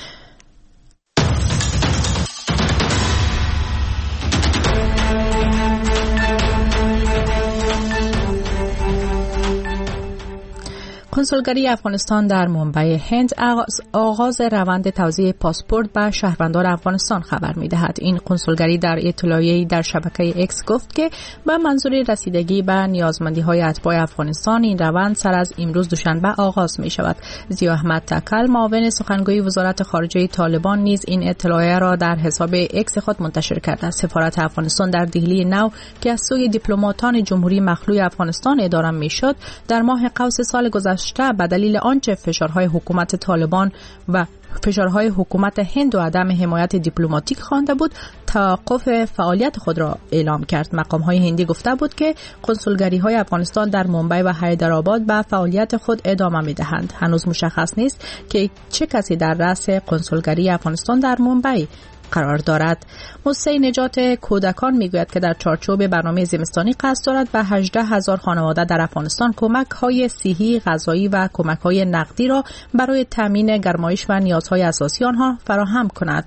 کنسولگری افغانستان در منبع هند آغاز روند توزیع پاسپورت به شهروندان افغانستان خبر می‌دهد. این کنسولگری در اطلاعیه‌ای در شبکه اکس گفت که به منظور رسیدگی به نیازمندی‌های اتباع افغانستان این روند سر از امروز دوشنبه آغاز می‌شود. ضیا احمد تکل، معاون سخنگوی وزارت خارجه طالبان، نیز این اطلاعیه را در حساب اکس خود منتشر کرده است. سفارت افغانستان در دهلی نو که از سوی دیپلماتان جمهوری مخلوع افغانستان اداره می‌شد، در ماه قوس سال گذشته به دلیل آنچه فشارهای حکومت طالبان و فشارهای حکومت هند و عدم حمایت دیپلماتیک خوانده بود، توقف فعالیت خود را اعلام کرد. مقام‌های هندی گفته بود که کنسولگری‌های افغانستان در منبع و حیدرآباد به فعالیت خود ادامه می‌دهند. هنوز مشخص نیست که چه کسی در رأس کنسولگری افغانستان در منبع قرار دارد. موسسه نجات کودکان میگوید که در چارچوب برنامه زمستانی قصد دارد به 18,000 خانواده در افغانستان کمک‌های صحی، غذایی و کمک‌های نقدی را برای تامین گرمایش و نیازهای اساسی آنها فراهم کند.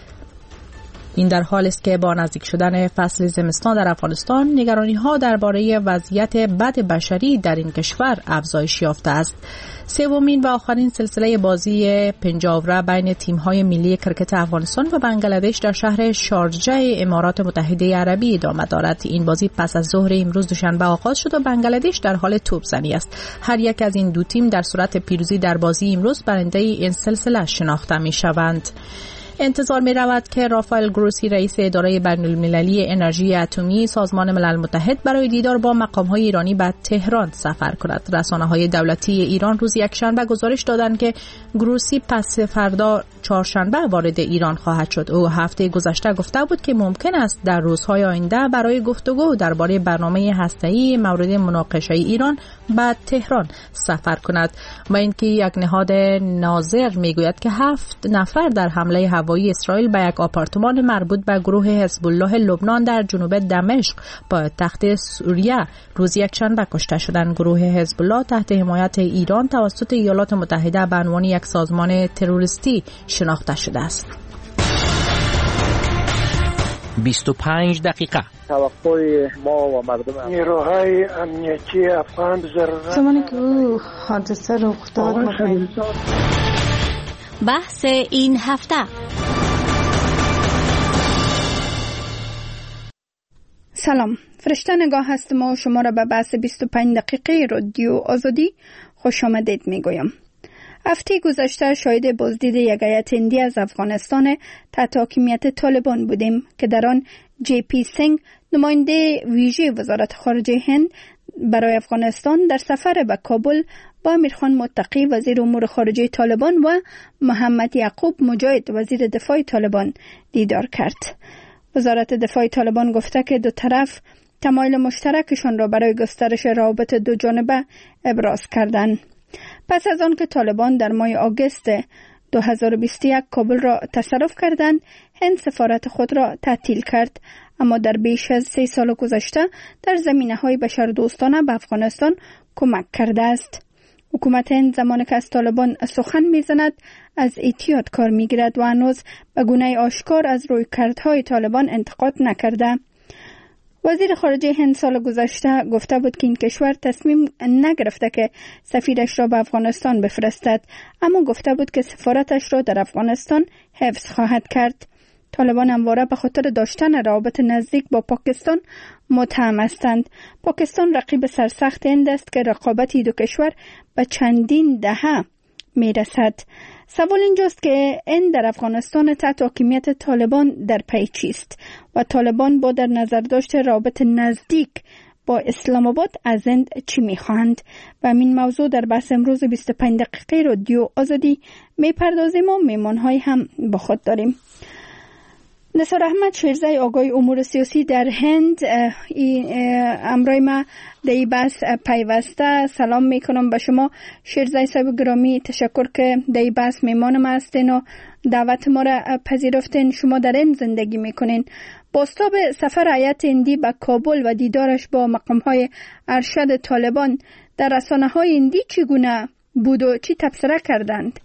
این در حالی است که با نزدیک شدن فصل زمستان در افغانستان نگرانی‌ها درباره وضعیت بد بشری در این کشور افزایش یافته است. سومین و آخرین سلسله بازی پنجاوره بین تیم‌های ملی کرکت افغانستان و بنگلادش در شهر شارجه امارات متحده عربی ادامه دارد. این بازی پس از ظهر امروز دوشنبه آغاز شد و بنگلادش در حال توپ‌زنی است. هر یک از این دو تیم در صورت پیروزی در بازی امروز برنده این سلسله شناخته می‌شوند. انتظار می رود که رافائل گروسی رئیس اداره بین‌المللی انرژی اتمی سازمان ملل متحد برای دیدار با مقام‌های ایرانی به تهران سفر کند. رسانه‌های دولتی ایران روز یکشنبه گزارش دادند که گروسی پس فردا چهارشنبه وارد ایران خواهد شد. او هفته گذشته گفته بود که ممکن است در روزهای آینده برای گفتگو درباره برنامه هسته‌ای مورد مناقشه ایران به تهران سفر کند. و اینکه یک نهاد ناظر میگوید که 7 نفر در حمله هوایی اسرائیل به یک آپارتمان مربوط به گروه حزب الله لبنان در جنوب دمشق پایتخت سوریه روز یکشنبه کشته شدند. گروه حزب الله تحت حمایت ایران توسط ایالات متحده به عنوان یک سازمان تروریستی شناخته شده است. 25 دقیقه توقع ما و مردم نیروهای امنیتی افغان ضرورت زمانی که او حادثه رخ داد بحث این هفته. سلام، فرشته نگاه هستم و شما را به بحث 25 دقیقه رادیو آزادی خوش آمدید میگویم. هفته گذشته شاهد بازدید یک هیئت هندی از افغانستان تحت حاکمیت طالبان بودیم که در آن جی پی سینگ نماینده ویژه وزارت خارجه هند برای افغانستان در سفر به کابل با امیرخان متقی وزیر امور خارجه طالبان و محمد یعقوب مجاهد وزیر دفاع طالبان دیدار کرد. وزارت دفاع طالبان گفته که دو طرف تمایل مشترکشان را برای گسترش روابط دو جانبه ابراز کردند. پس از آن که طالبان در ماه آگوست 2021 کابل را تصرف کردند، هند سفارت خود را تعطیل کرد، اما در بیش از 3 سال گذشته در زمینه‌های بشردوستانه به افغانستان کمک کرده است. حکومت هند زمانی که از طالبان سخن می‌زند از احتیاط کار می‌گیرد و هنوز به گونه آشکار از رویکردهای طالبان انتقاد نکرده. وزیر خارجه هند سال گذشته گفته بود که این کشور تصمیم نگرفته که سفیرش را به افغانستان بفرستد، اما گفته بود که سفارتش را در افغانستان حفظ خواهد کرد. طالبان همواره به خاطر داشتن روابط نزدیک با پاکستان متهم هستند. پاکستان رقیب سرسخت هند است که رقابت دو کشور به چندین دهه می رسد. سوال اینجاست که این در افغانستان تحت حاکمیت طالبان در پی چیست و طالبان با در نظر داشت رابط نزدیک با اسلام آباد از هند چی میخواهند؟ و این موضوع در بحث امروز 25 دقیقه رادیو آزادی میپردازیم و میمانهای هم با خود داریم. نثار احمد شیرزای آگاه امور سیاسی در هند امرای ما در این بحث پیوسته. سلام میکنم به شما شیرزای صاحب گرامی، تشکر که در این بحث میمان ما هستین و دعوت ما را پذیرفتین. شما در این زندگی میکنین. بازتاب سفر هیئت هندی به کابل و دیدارش با مقامهای ارشد طالبان در رسانه‌های هندی چگونه بود و چی تبصره کردند؟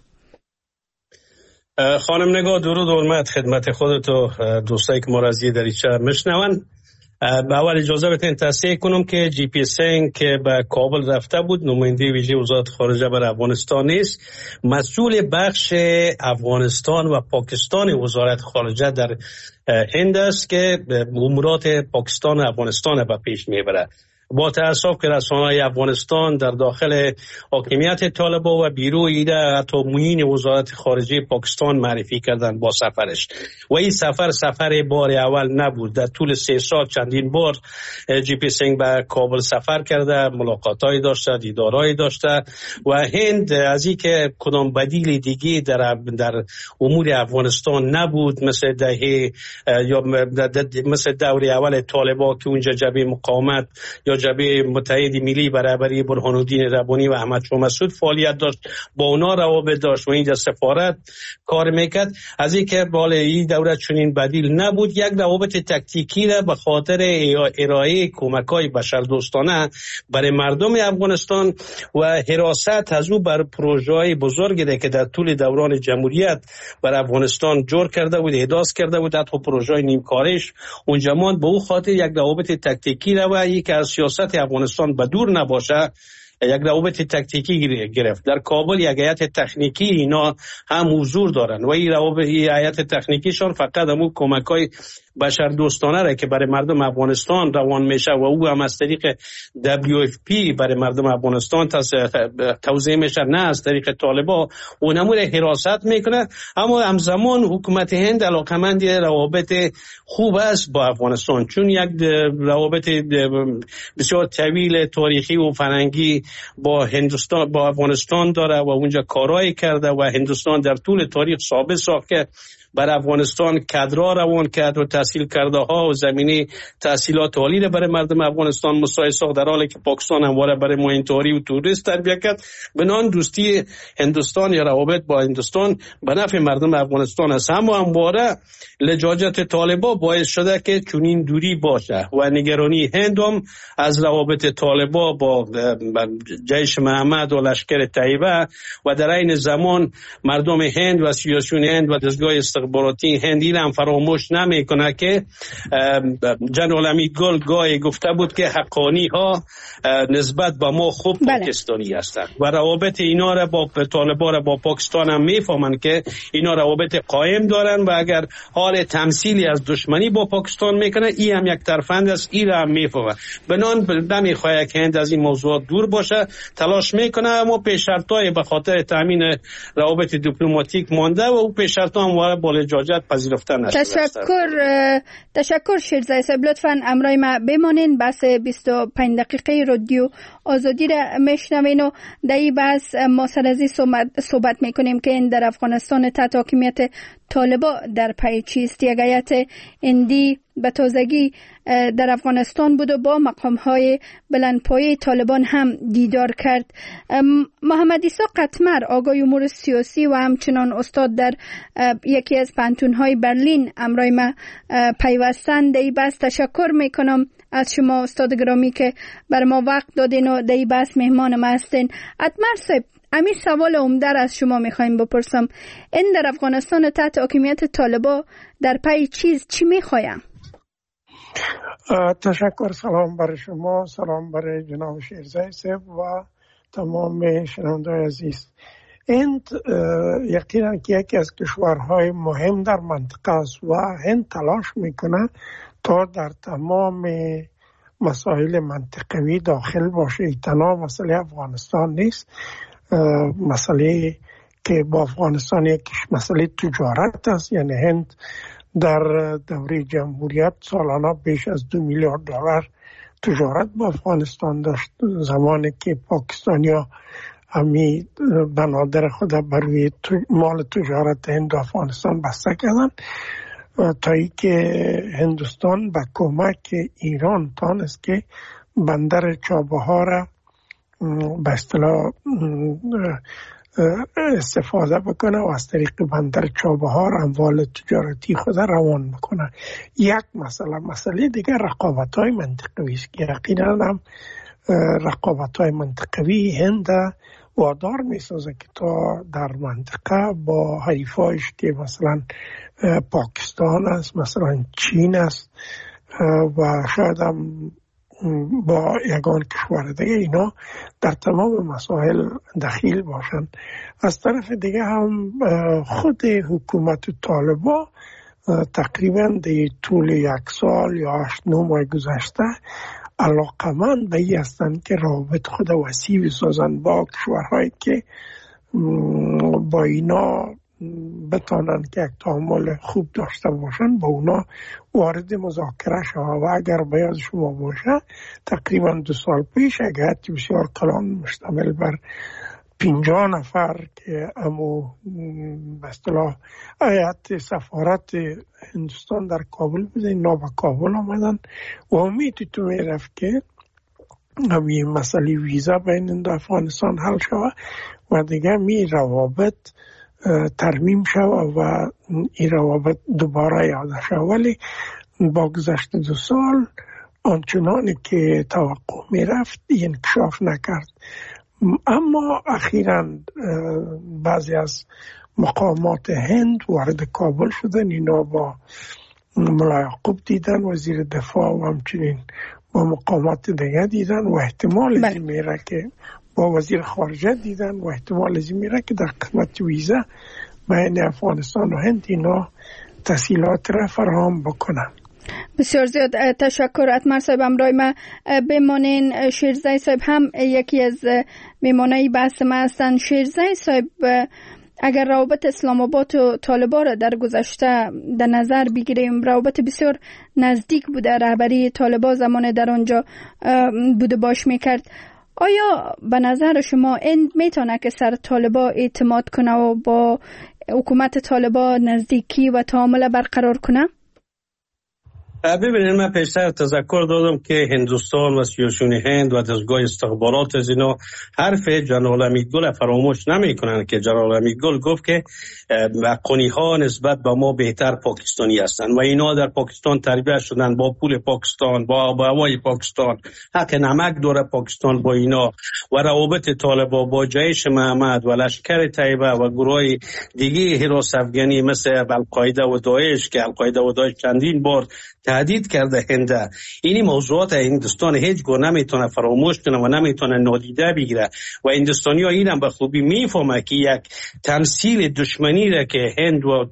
خانم نگاه، درود و حرمت خدمت خودت و دوستایی که ما را از یه دریچه میشنون. به اول اجازه بدین تصحیح کنم که جی پی سینگ که به کابل رفته بود نماینده ویژه وزارت خارجه بر افغانستان نیست، مسئول بخش افغانستان و پاکستان وزارت خارجه در هند است که امورات پاکستان و افغانستان به پیش میبره. با تأسف که رسانه‌های افغانستان در داخل حاکمیت طالبان و بیرون ایده حتی معین وزارت خارجه پاکستان معرفی کردن با سفرش و این سفر بار اول نبود. در طول 3 سال چندین بار جی پی سینگ به کابل سفر کرده، ملاقات‌های داشته، دیدارهای داشته و هند از این که کدام بدیل دیگه در امور افغانستان نبود، مثل دهه یا مثل دور اول طالبان که اونجا جبهه مقاومت یا جبهه متحد ملی برابری برهان الدین ربانی و احمد شاه مسعود فعالیت داشت، با اونا روابط داشت و اینجا سفارت کار میکرد. از اینکه بالا این دوره چنین بدیل نبود، یک روابط تکتیکی را به خاطر ارائه کمک‌های بشردوستانه برای مردم افغانستان و حراست از او بر پروژه‌های بزرگی که در طول دوران جمهوریت بر افغانستان جور کرده بود، احداث کرده بود، حتی پروژه‌های نیمکارش اونجا ماند. به او خاطر یک روابط تکتیکی را و یک از سیاست افغانستان به دور نباشه یک روابط تکتیکی گرفت. در کابل یک هیئت تکنیکی اینا هم حضور دارن و این روابط هیئت تکنیکیشان فقط همون کمک‌های بشردوستانه را که برای مردم افغانستان روان میشه و او هم از طریق WFP برای مردم افغانستان توزیع میشه، نه از طریق طالبان، اون امور حراست میکنه. اما همزمان حکومت هند علاقمند روابط خوب است با افغانستان، چون یک روابط بسیار طویل تاریخی و فرهنگی با هندوستان با افغانستان داره و اونجا کارایی کرده و هندوستان در طول تاریخ ثابت ساخت که بر افغانستان کادرها روان کرد و تحصیل کرده ها و زمینه تحصیلات عالی را برای مردم افغانستان مساعد ساخت، در حالی که پاکستان همواره برای مهمتاری و توریست تربیت کرد. بنان دوستی هندوستان یا روابط با هندوستان به نفع مردم افغانستان است. اما همواره لجاجت طالبان باعث شده که چنین دوری باشه و نگرانی هند هم از روابط طالبان با جیش محمد و لشکر طیبه و در این زمان مردم هند و سیاسیون هند و دستگاه استخباراتی هندی هم فراموش نمیکنه که جنرال حمید گل گاهی گفته بود که حقانی ها نسبت به ما خوب پاکستانی هستند و روابط اینا را با طالبان را با پاکستان هم میفهمن که اینا روابط قائم دارن و اگر حال تمثیلی از دشمنی با پاکستان میکنه این هم یک طرفند است، این را هم میفهمه. بنان نمیخواد که هند از این موضوعات دور باشه، تلاش میکنه اما پیش‌شرط‌های به خاطر تامین روابط دیپلماتیک مانده و او پیش‌شرط‌ها هم با لجاجت پذیرفته نشده. تشکر شیرزای صاحب. لطفاً امرای ما بمانین. بحث 25 دقیقه رادیو آزادی را میشنوین و در این بحث ما سر از صحبت میکنیم که این در افغانستان تحت حاکمیت طالبان در پی چیست. یک هیئت هندی به تازگی در افغانستان بود و با مقام‌های بلندپایه طالبان هم دیدار کرد. محمد عیسی قطمر آگاه امور سیاسی و همچنان استاد در یکی از پانتون‌های برلین امرای ما پیوستند. در این بحث تشکر میکنم از شما استاد گرامی که بر ما وقت دادین و در این بحث مهمان ما هستین. قطمر صاحب، همین سوال عمده از شما میخوایم بپرسم. این در افغانستان تحت حاکمیت طالبان در پی چی میخوایم؟ تشکر. سلام برای شما، سلام برای جناب شیرزای صاحب و تمام شنوندگان عزیز. هند یقینا که یکی از کشورهای مهم در منطقه است و هند تلاش میکنه تا در تمام مسائل منطقوی داخل باشه. تنها مسئله افغانستان نیست، مسئله که با افغانستان یکیش مسئله تجارت است. یعنی هند در دوره جمهوریت سالانه بیش از 2 میلیارد دلار تجارت با افغانستان داشت، زمانی که پاکستانیا همی بنادر خود بروی مال تجارت هند و افغانستان بسته کردن، تا ای که هندوستان به کمک ایران تانست که بندر چابهار را به اصطلاح استفاده بکنه و از طریق بندر چابهار اموال تجارتی خود روان بکنه. یک مسئله دیگر رقابت‌های منطقوی است که یقینا هم رقابت‌های منطقوی هند وادار می‌سازه که تا در منطقه با حریفایش که مثلا پاکستان است، مثلا چین است و شاید هم با یگان کشور دیگه اینا در تمام مسائل دخیل باشند. از طرف دیگه هم خود حکومت طالبان تقریبا در طول 1 سال یا 8-9 ماه گذشته علاقمند به این هستند که روابط خود وسیع بسازند با کشورهایی که با اینا بتانن که یک تعامل خوب داشته باشن، با اونا وارد مذاکره شوند. و اگر به یاد شما باشه تقریبا 2 سال پیش یک هیئت بسیار کلان مشتمل بر 50 نفر که امو به اصطلاح هیئت سفارت هندوستان در کابل بود، اینا به کابل آمدن و امید تو میرفت که همین مسئله ویزا بین هند و افغانستان حل شود و دیگه می روابط ترمیم شود و این روابط دوباره یاده شود. ولی با گذشت 2 سال آنچنانی که توقع می رفت انکشاف نکرد. اما اخیراً بعضی از مقامات هند وارد کابل شدن، اینا با ملا یعقوب دیدن، وزیر دفاع، و همچنین با مقامات دیگه دیدن و احتمال از این میره که با وزیر خارجه دیدن و احتمال از این میره که در قسمت ویزا بین افغانستان و هند اینا تسهیلات را فراهم بکنن. بسیار زیاد تشکر. اتمر صاحب امرای ما بمانین. شیرزای صاحب هم یکی از میمانه بحث ما هستند. شیرزای صاحب اگر روابط اسلام آباد و طالبان را در گذشته در نظر بگیریم، روابط بسیار نزدیک بوده، رهبری طالبان زمان در آنجا بوده باش میکرد. آیا به نظر شما این میتونه که سر طالبان اعتماد کنه و با حکومت طالبان نزدیکی و تعامل برقرار کنه؟ ببینید، من پیشتر تذکر دادم که هندوستان و سیاسیون هند و دستگاه استخبارات از اینا حرف جنرال امیدگل فراموش نمی کنند که جنرال امیدگل گفت که قنی ها نسبت به ما بهتر پاکستانی هستند و اینا در پاکستان تربیت شدن، با پول پاکستان، با هوای پاکستان، حق نمک داره پاکستان با اینا و روابط طالبان با جیش محمد و لشکر طیبه و گروه دیگه حراس افغانی مثل القاعده و داعش که القاعده و داعش چندین بار تهدید کرده هنده. اینی موضوعات هندوستان هیچ گونه نمیتونه فراموش کنه و نمیتونه نادیده بگیره و هندوستانی‌ها اینم به خوبی میفهمه که یک تمثیل دشمنی را که هند و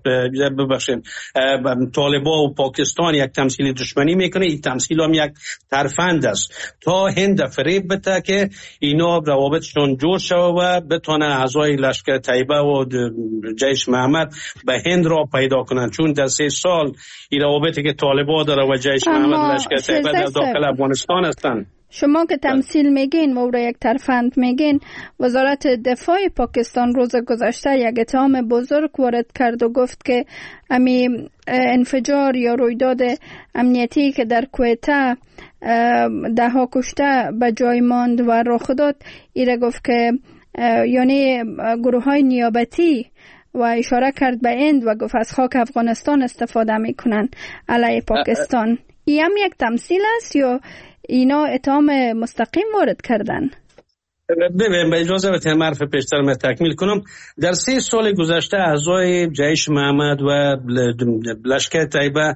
طالبان و پاکستان یک تمثیل دشمنی میکنه، این تمثیل هم یک ترفند است تا هند فریب بده که اینا روابطشون جور شود و بتونه اعضای لشکر طیبه و جیش محمد به هند را پیدا کنن، چون در 3 سال این روابطی که طالبان داره و جیش محمد لشکر طیبه در داخل افغانستان هستند. شما که تمثیل میگین و او را یک ترفند میگین، وزارت دفاع پاکستان روز گذشته یک اتهام بزرگ وارد کرد و گفت که امی انفجار یا رویداد امنیتی که در کویته 10 کشته به جای ماند و رخ داد، ایره گفت که یعنی گروه های نیابتی و اشاره کرد به هند و گفت از خاک افغانستان استفاده میکنن علیه پاکستان. این هم یک تمثیل است یا اینا اتهام مستقیم وارد کردن؟ ببین، به اجازه بدید معرف پیشتر من تکمیل کنم. در 3 سال گذشته اعضای جیش محمد و لشکر طیبه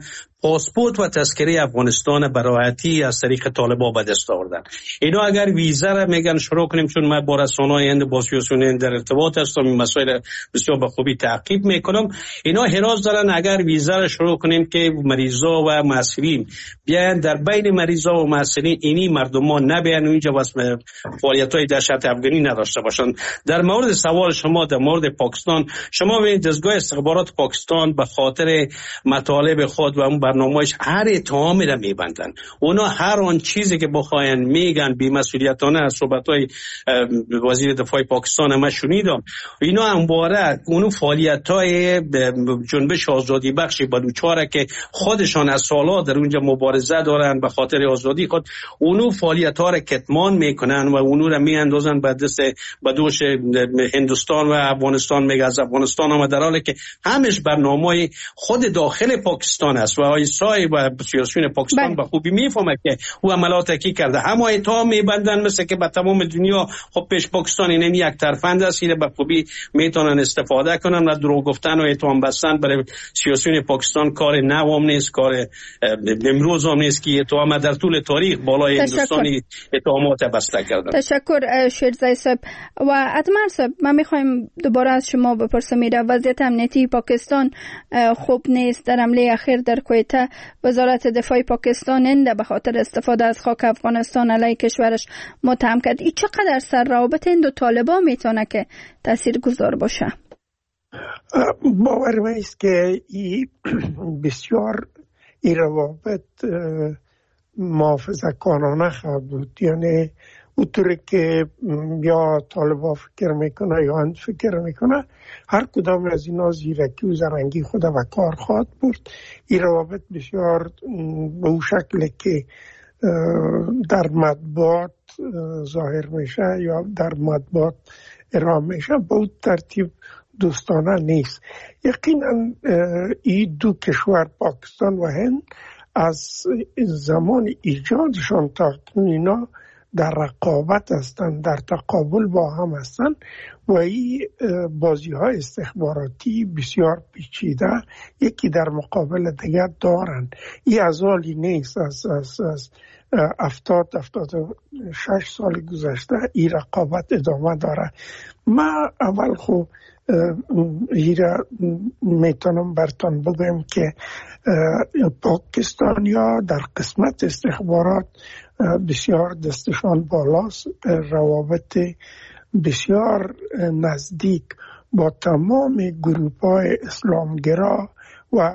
پاسپورت و تذکره افغانستان به راحتی از طریق طالبان به دست آوردن. اینا اگر ویزا را میگن شروع کنیم، چون من با رسانه‌های هند با سیاسیون در ارتباط هستم، این مسائل بسیار به خوبی تعقیب میکنم، اینا حراس دارن اگر ویزا را شروع کنیم که مریضا و معسرین بیان، در بین مریضا و معسرین اینی مردمان نبیان اینجا واسه فعالیت‌های دهشت افغانی نداشته باشند. در مورد سوال شما در مورد پاکستان، شما ببینید دستگاه استخبارات پاکستان به خاطر مطالب خود و اون برنامه‌اش هر اتهام را میبندن. اونا هر آن چیزی که بخواین میگن بی‌مسئولیتانه. از صحبت‌های وزیر دفاع پاکستان ما شنیدم، اینا انباره اون فعالیت‌های جنبش آزادی بخش بلوچاره که خودشان از سال‌ها در اونجا مبارزه دارن به خاطر آزادی خود، اونو فعالیت‌ها را کتمان میکنن و اونو را میاندازن به دست به دوش هندوستان و افغانستان. میگه از افغانستان هم، در حالی که همش برنامه‌های خود داخل پاکستان است و آیسای و سیاسیون پاکستان به خوبی میفهمه که او عملات کی کرده. همه اتهام میبندن مثل که به تمام دنیا خب پیش پاکستان این یک طرفند است، این به خوبی میتونن استفاده کنن و دروغ گفتن و اتهام بستن برای سیاسیون پاکستان کار نوام نیست، کار امروز هم نیست که اتهام در طول تاریخ بالای هندوستانی اتهامات بسته کردن. تشکر شیرزای صاحب. و ادمر صاحب، من میخوایم دوباره از شما بپرسم، وضعیت امنیتی پاکستان خوب نیست. در حمله اخیر در کویته وزارت دفاع پاکستان هند به خاطر استفاده از خاک افغانستان علیه کشورش متهم کرد. این چقدر سر روابط هند و طالبان میتونه که تاثیرگذار باشه؟ باور من است که بسیار این روابط محافظه‌کارانه خواهد بود. یعنی اونطوری که یا طالبان فکر میکنه یا هند فکر میکنه، هر کدام از اینا زیرکی و زرنگی خود و کار خواهد برد. این روابط بسیار به اون شکل که در مطبوعات ظاهر میشه یا در مطبوعات ارائه میشه به اون ترتیب دوستانه نیست. یقینا این دو کشور پاکستان و هند از زمان ایجادشان تا اینا در رقابت هستند، در تقابل با هم هستند و این بازی های استخباراتی بسیار پیچیده یکی در مقابل دیگر دارند. این از حالی نیست، از 76 سال گذشته این رقابت ادامه داره. من اول خوب ایره میتونم برتان بگم که پاکستانیا در قسمت استخبارات بسیار دستشان بالاست، روابط بسیار نزدیک با تمام گروه‌های اسلامگرا و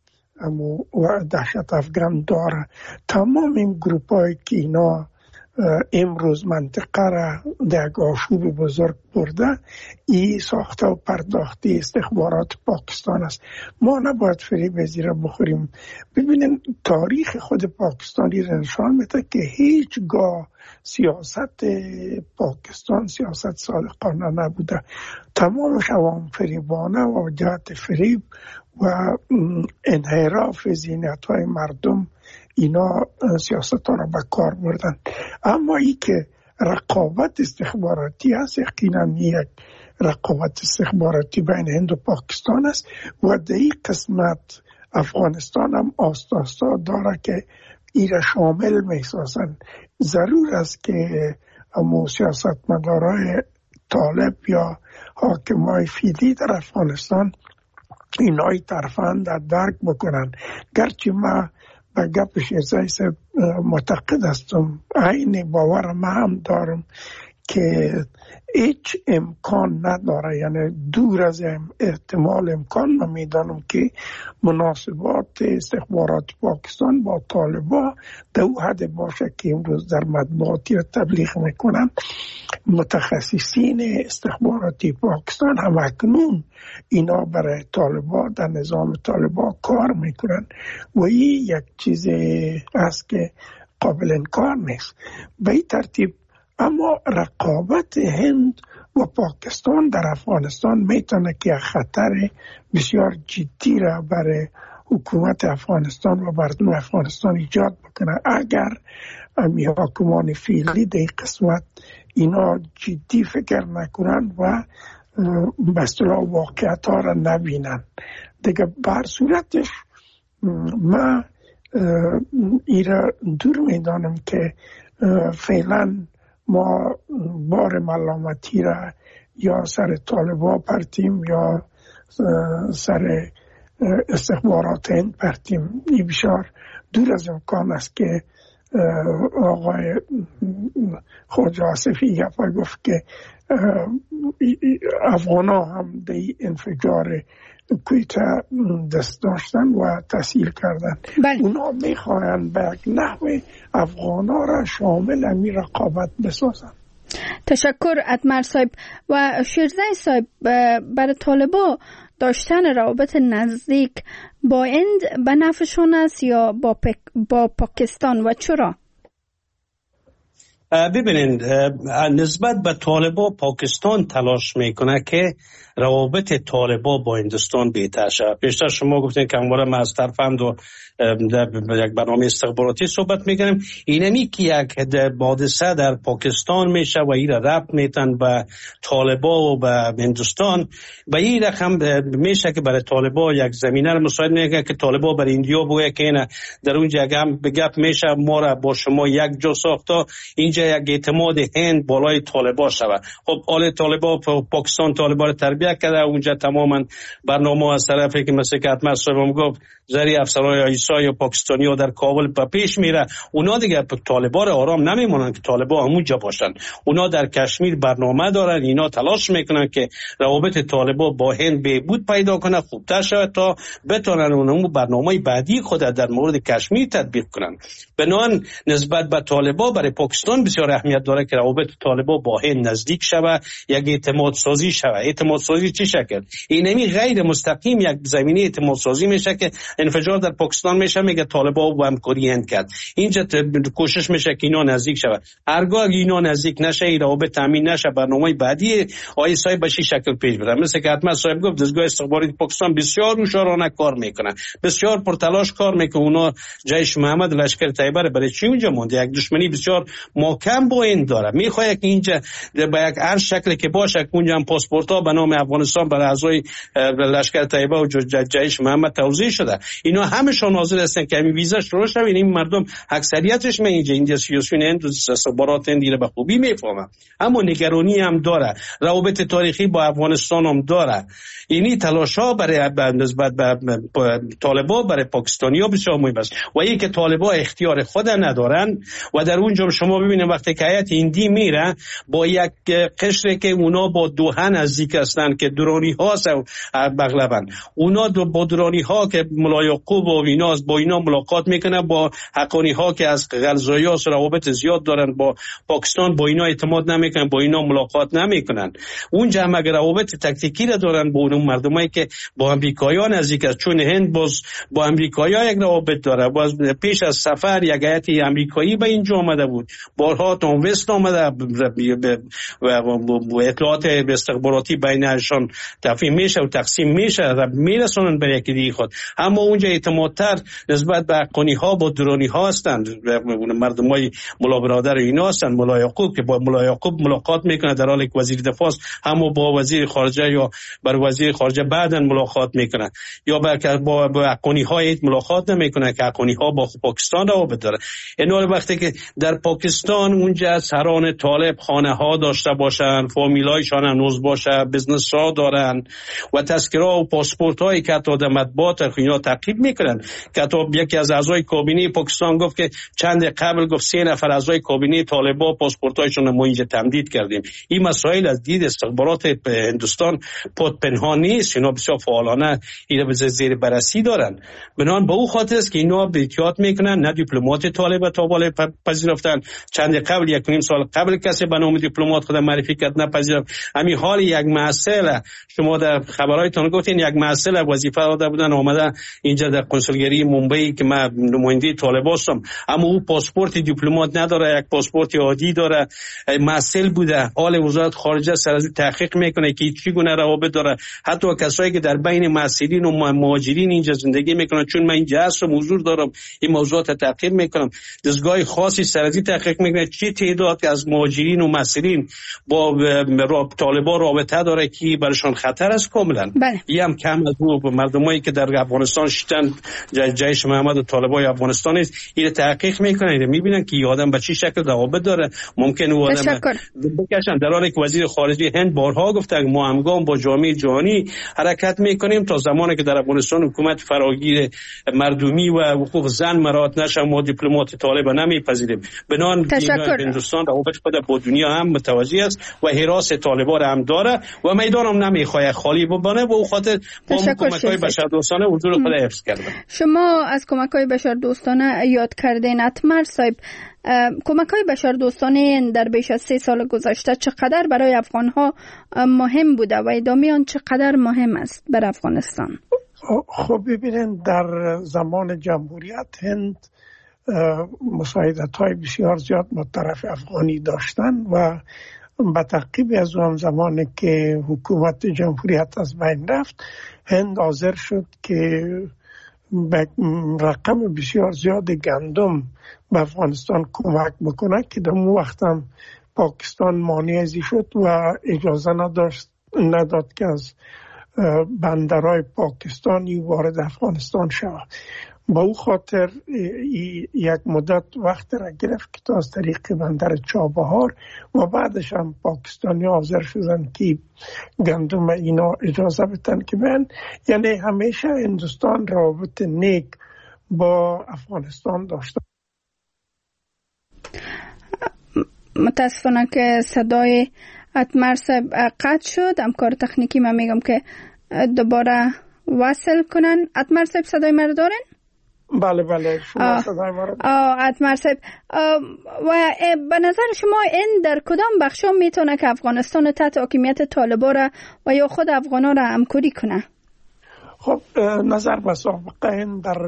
دهشت افغان داره. تمام این گروه‌هایی که اینا امروز منطقه را در آشوب بزرگ برده، این ساخته و پرداخته استخبارات پاکستان است. ما نباید فریب زیر بخوریم. ببینید تاریخ خود پاکستانی را نشان میده که هیچگاه سیاست پاکستان سیاست صادقانه نبوده. تمامش عوام فریبانه و جهت فریب و انحراف ذهنیت‌های مردم اینا سیاست ها را به کار بردن. اما ای که رقابت استخباراتی است، یقینا یک رقابت استخباراتی بین هند و پاکستان است و در این قسمت افغانستان هم آستا داره که ای را شامل می‌سازن. ضرور است که امو سیاستمدارای طالب یا حاکمای فعلی در افغانستان اینای طرفان در درک بکنن. گرچه ما به گپ شیرزای صاحب معتقد هستم، عین باور ما هم دارم که هیچ امکان نداره، یعنی دور از احتمال امکان من میدانم که مناسبات استخبارات پاکستان با طالبان در او حد باشه که امروز در مطبوعاتی را تبلیغ میکنن. متخصصین استخباراتی پاکستان هم اکنون اینا برای طالبان در نظام طالبان کار میکنن و این یک چیز است که قابل انکار نیست. به این ترتیب اما رقابت هند و پاکستان در افغانستان میتونه که خطر بسیار جدی را برای حکومت افغانستان و مردم افغانستان ایجاد بکنه اگر حاکمان فعلی در این قسمت اینا جدی فکر نکنن و به اصطلاح واقعیت ها را نبینن. دیگه بر صورتش ما ایره دور میدانم که فعلا ما بار ملامتی را یا سر طالبا پرتیم یا سر استخبارات هند پرتیم. این بسیار دور از امکان است که آقای خواجه آصفی گفت که افغان ها هم در انفجار کویته دست داشتن و تسهیل کردن. اونا میخواهند به نحو افغان ها را شامل امی رقابت بسازن. تشکر اتمر صاحب. و شیرزای صاحب، برای طالبا داشتن روابط نزدیک با هند به نفعشون است یا با پاکستان و چرا؟ ببینید، نسبت به طالبا پاکستان تلاش میکنه که روابط طالبا با هندوستان بهتر شود. بیشتر شما گفتین که همواره ما از طرف هم در یک برنامه استخباراتی صحبت میکنیم. اینمی که یک حادثه در پاکستان میشه و این را ربط میتن به طالبا و به هندوستان، و این رقم میشه که برای طالبا یک زمینه رو مساعد میکنه که طالبا برای اندیا بگه که اینه در اونجا هم به گپ میشه ما را با شما یک جا ساخته، اینجا یک اعتماد هند بالای طالبا شود. خب آل طالبا پاکستان طالبا رو تربیت کرده، اونجا تماما برنامه از طرفی که مثل که اتمر صاحب گفت زری افسرهای آیسا یا پاکستانی ها در کابل پیش میره. اونا دیگه طالبا رو آرام نمیمونن که طالبا همونجا باشن. اونا در کشمیر برنامه دارن، اینا تلاش میکنن که روابط طالبا با هند بهبود پیدا کنه، خوبتر شود تا بتونن اونمو برنامه بعدی خود در مورد کشمیر تطبیق کنن. بنان نسبت به طالبا برای پاکستان بسیار اهمیت داره که روابط طالبا با هند نزدیک شود، یک اعتماد سازی شود. اعتماد سازی چی شکل؟ اینمی غیر مستقیم یک زمینه اعتماد سازی میشه که انفجار در پاکستان میشه، میگه طالبا با همکاری هند کرد. اینجا کوشش میشه که اینا نزدیک شود. هرگاه اینا نزدیک نشه، این روابط تامین نشه، برنامه بعدی آیسای بشی شکل پیش بره. مثل که اتمر صاحب گفت دستگاه استخباراتی پاکستان بسیار هوشیارانه کار میکنه، بسیار پرتلاش کار میکنه. اونا جیش محمد لشکر طیبه رو برای چی اونجا مونده؟ یک دشمنی بسیار محکم با این داره. میخواد که اینجا به یک هر شکلی که باشه اونجا هم پاسپورت ها به نام افغانستان برای اعضای لشکر طیبه و جیش محمد توزیع شده. اینا همشون حاضر هستن که همین ویزا شروع شه. این مردم اکثریتش اینجا سیاسیون هند و استخبارات هندی رو به خوبی میفهمن، اما نگرانی هم داره، روابط تاریخی با افغانستان هم داره. اینی تلاش‌ها برای نسبت به طالبا برای پاکستانی‌ها بسیار مهم است و این که طالبا اختیار خود ندارن و در اونجا شما ببینید وقتی که هیئت هندی میره با یک قشری که اونا با دوحه نزدیک هستن که درانی ها بغلبن، اونا با درانی ها که ملا یعقوب و اینا با اینا ملاقات میکنه، با حقانی ها که از غلزایی ها روابط زیاد دارن با پاکستان با اینا اعتماد نمیکنن، با اینا ملاقات نمیکنن. اونجا هم اگر روابط تکتیکی را دارن با اون مردمایی که با امریکایی‌ها نزدیک است، چون هند باز با امریکایی‌ها یک روابط داره. باز پیش از سفر یک هیئت امریکایی به اینجا آمده بود، بارها تام وست آمده و اطلاعات استخباراتی بینشان تفهیم میشه و تقسیم میشه و میرسونن به یکی دیگه خود. اما اونجا اعتمادتر نسبت به حقانی‌ها با درانی‌ها هستند. مردمای ملا برادر اینا هستند. ملا یعقوب که با ملا یعقوب ملاقات میکنه در حالی که وزیر دفاع است، اما با وزیر خارجه یا بر وزیر خارجه بعداً ملاقات میکنه، یا با حقانی‌ها ملاقات نمیکنه که حقانی‌ها با پاکستان روابط داره. اینا وقتی که در پاکستان اونجا سران طالب خانه‌ها داشته باشن، فامیلایشان هنوز باشه، بزنس ها دارن و تذکره و پاسپورت هایی که حتی در مطبوعات اینا تعقیب میکنن. که حتی یکی از اعضای کابینه پاکستان گفت که چند قبل گفت 3 نفر اعضای کابینه طالبان پاسپورت هایشون ما اینجا تمدید کردیم. این مسائل از دید استخبارات هندوستان پنهان نیست، اینا بسیار فعالانه اینا به زیر بررسی دارن. بنابراین به او خاطر است که اینا به احتیاط میکنن، نه دیپلمات طالب تا بالا پذیرفتن. چند قبل 1.5 سال قبل کسی به نام دیپلمات خود معرفی کرد نپذیرفت. همین حال یک مسئله شما در خبرایتون گفتین یک مسئله وظیفه داده بودن آمده اینجا در کنسولگری ممبئی که من نماینده طالبان هستم، اما او پاسپورت دیپلمات نداره، یک پاسپورت عادی داره. مسئله بوده، حال وزارت خارجه سر از تحقیق میکنه که چی گونه روابط داره. حتی کسایی که در بین مسئولین و مهاجرین اینجا زندگی میکنن، چون من اینجا هستم حضور دارم این موضوعات تحقیق میکنم، دستگاه خاصی سر از تحقیق میکنه چی تعداد از مهاجرین و مسئولین با طالبان رابطه داره که برشان خطر است کاملا. بله. هم کم از مردمایی که در افغانستان شدن جیش محمد و طالبای افغانستان است، این تحقیق میکنن، این میبینن که این آدم به چه شکل روابط داره. ممکن او آدم بکشن، در حالی که وزیر خارجه هند بارها گفته ما همگام با جامعه جهانی حرکت میکنیم تا زمانی که در افغانستان حکومت فراگیر مردمی و حقوق زن مراعات نشه ما دیپلمات طالب نمیپذیریم. بنان هندوستان روابط خود با دنیا هم متوازی است و حراس طالبان هم داره و میدان هم نمیخواد خالی بمانه و خاطر با کمک‌های بشردوستانه حضور خود حفظ کرده. شما از کمک‌های بشردوستانه یاد کردین. اتمر صاحب، کمک‌های بشردوستانه در بیش از 3 سال گذشته چقدر برای افغان‌ها مهم بوده و ادامه آن چقدر مهم است برای افغانستان؟ خب ببینید، در زمان جمهوریت هند مساعدت‌های بسیار زیاد با طرف افغانی داشتن و با تعقیب از اون زمانی که حکومت جمهوریت از بین رفت، هند حاضر شد که رقم بسیار زیاد گندم به افغانستان کمک بکنه که در اون وقت هم پاکستان مانع ازی شد و اجازه نداد که از بندرهای پاکستانی وارد افغانستان شود. با او خاطر یک مدت وقت را گرفت که تا از طریق بندر چابهار و بعدش هم پاکستانی حاضر شدن که گندم اینا اجازه بدن که من، یعنی همیشه هندوستان رابط نیک با افغانستان داشته. متاسفانه که صدای اتمر صاحب قطع شد. همکار تکنیکی من میگم که دوباره وصل کنن. اتمر صاحب صدای من دارن؟ بله شما صدای ما رو اتمر صاحب، و به نظر شما این در کدام بخشا میتونه که افغانستان تحت حاکمیت طالبان را و یا خود افغانا را همکاری کنه؟ خب نظر به سابقه این در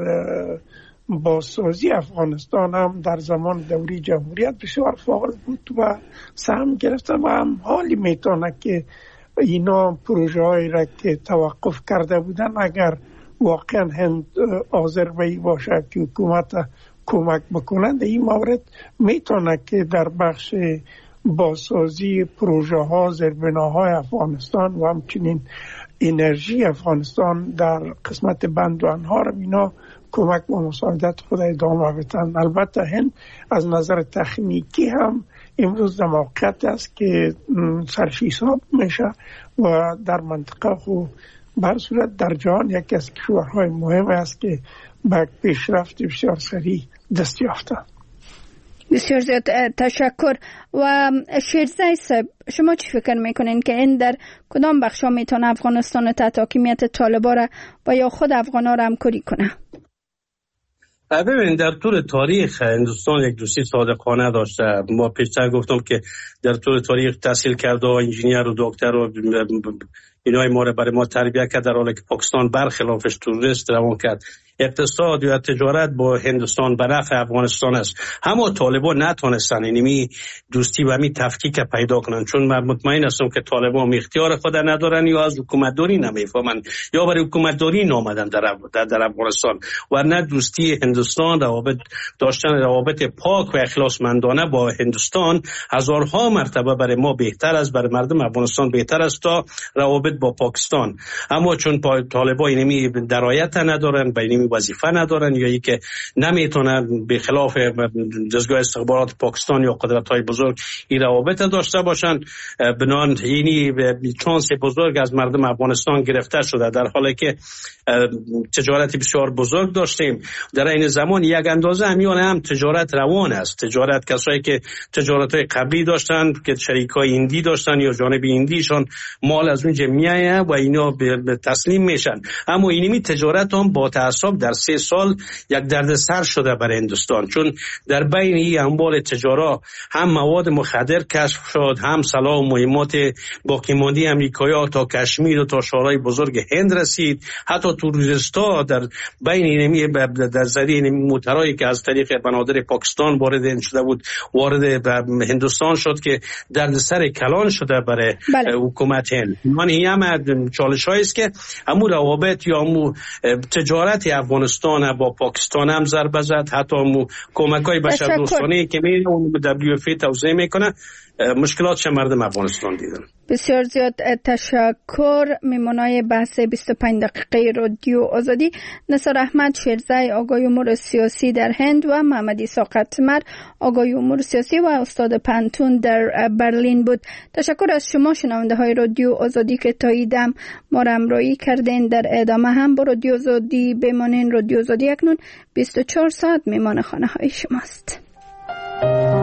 بازسازی افغانستان هم در زمان دوری جمهوریت بسیار فعال بود و سهم گرفته و هم حالی میتونه که اینا پروژه هایی را که توقف کرده بودن اگر واقعا هند حاضر باشه که حکومت کمک بکنند، در این مورد میتونه که در بخش بازسازی پروژه ها، زیربناهای افغانستان و همچنین انرژی افغانستان در قسمت بند و انهار اینا کمک و مساعدت خود ادامه بدن. البته هند از نظر تکنیکی هم امروز در موقعیت است که صرف حساب میشه و در منطقه خود بر صورت در جهان یکی از کشورهای مهم است که به پیشرفت بسیار سریع دست یافته. بسیار زیاد تشکر. و شیرزای صاحب، شما چی فکر میکنین که این در کدام بخشا میتونه افغانستان تحت حاکمیت طالبان را و یا خود افغانا را همکاری کنه؟ ببینید، در طول تاریخ هندوستان یک دوستی صادقانه داشته. ما پیشتر گفتم که در طول تاریخ تحصیل کرده و انجینیر و دکتر و اینای ما را برای ما تربیت کرد، در حالی که پاکستان برخلافش توریست روان کرد. اقتصاد و تجارت با هندوستان به نفع افغانستان است. همه طالبان نتونستن اینمی دوستی و می تفکیک پیدا کنن، چون من مطمئن هستم که طالبان اختیار خود ندارن یا از حکومتداری نمیفهمن یا برای حکومتداری نامدن در افغانستان. ورنه دوستی هندوستان، روابط پاک و اخلاصمندانه با هندوستان هزارها مرتبه برای ما بهتر است، برای مردم افغانستان بهتر است تا روابط با پاکستان. اما چون طالبان اینمی درایت ندارن، اینمی وظیفه ندارن یا که نمیتونن به خلاف دستگاه استخبارات پاکستان یا قدرت‌های بزرگ این روابط داشته باشن، بنان اینی چانس بزرگ از مردم افغانستان گرفته شده. در حالی که تجارت بسیار بزرگ داشتیم، در این زمان یک اندازه همیان هم تجارت روان است. تجارت کسایی که تجارت‌های قبلی داشتن که شریکای هندی داشتن یا جانب هندیشون مال از اونجا میایه و اینا به تسلیم میشن. اما اینمی تجارت هم با تعصب در 3 سال یک دردسر شده برای هندوستان، چون در بین این اموال تجارت هم مواد مخدر کشف شد، هم سلاح و مهمات باقی مانده امریکایی تا کشمیر و تا شهرهای بزرگ هند رسید. حتی توریستا در بین اینمی در ذریعه موترایی که از طریق بنادر پاکستان وارد شده بود وارد هندوستان شد که دردسر کلان شده برای حکومت هند. من این هم چالش‌هایی است که همون روابط یا همون تجارت افغانستان با پاکستان هم ضربه زد. حتی همون کمک‌های بشردوستانه که میره اون WFP توضیح میکنه مشکلاتش مردم افغانستان دیدن. بسیار زیاد تشکر. میمونای بحث 25 دقیقه رادیو آزادی نثار احمد شیرزی، آگای امور سیاسی در هند، و محمد عیسی قطمر، آگای امور سیاسی و استاد پانتون در برلین بود. تشکر از شما شنونده های رادیو آزادی که تا ایدم ما را همراهی کردین. در ادامه هم با رادیو آزادی بمانین. رادیو آزادی اکنون 24 ساعت میمان خانه های شماست.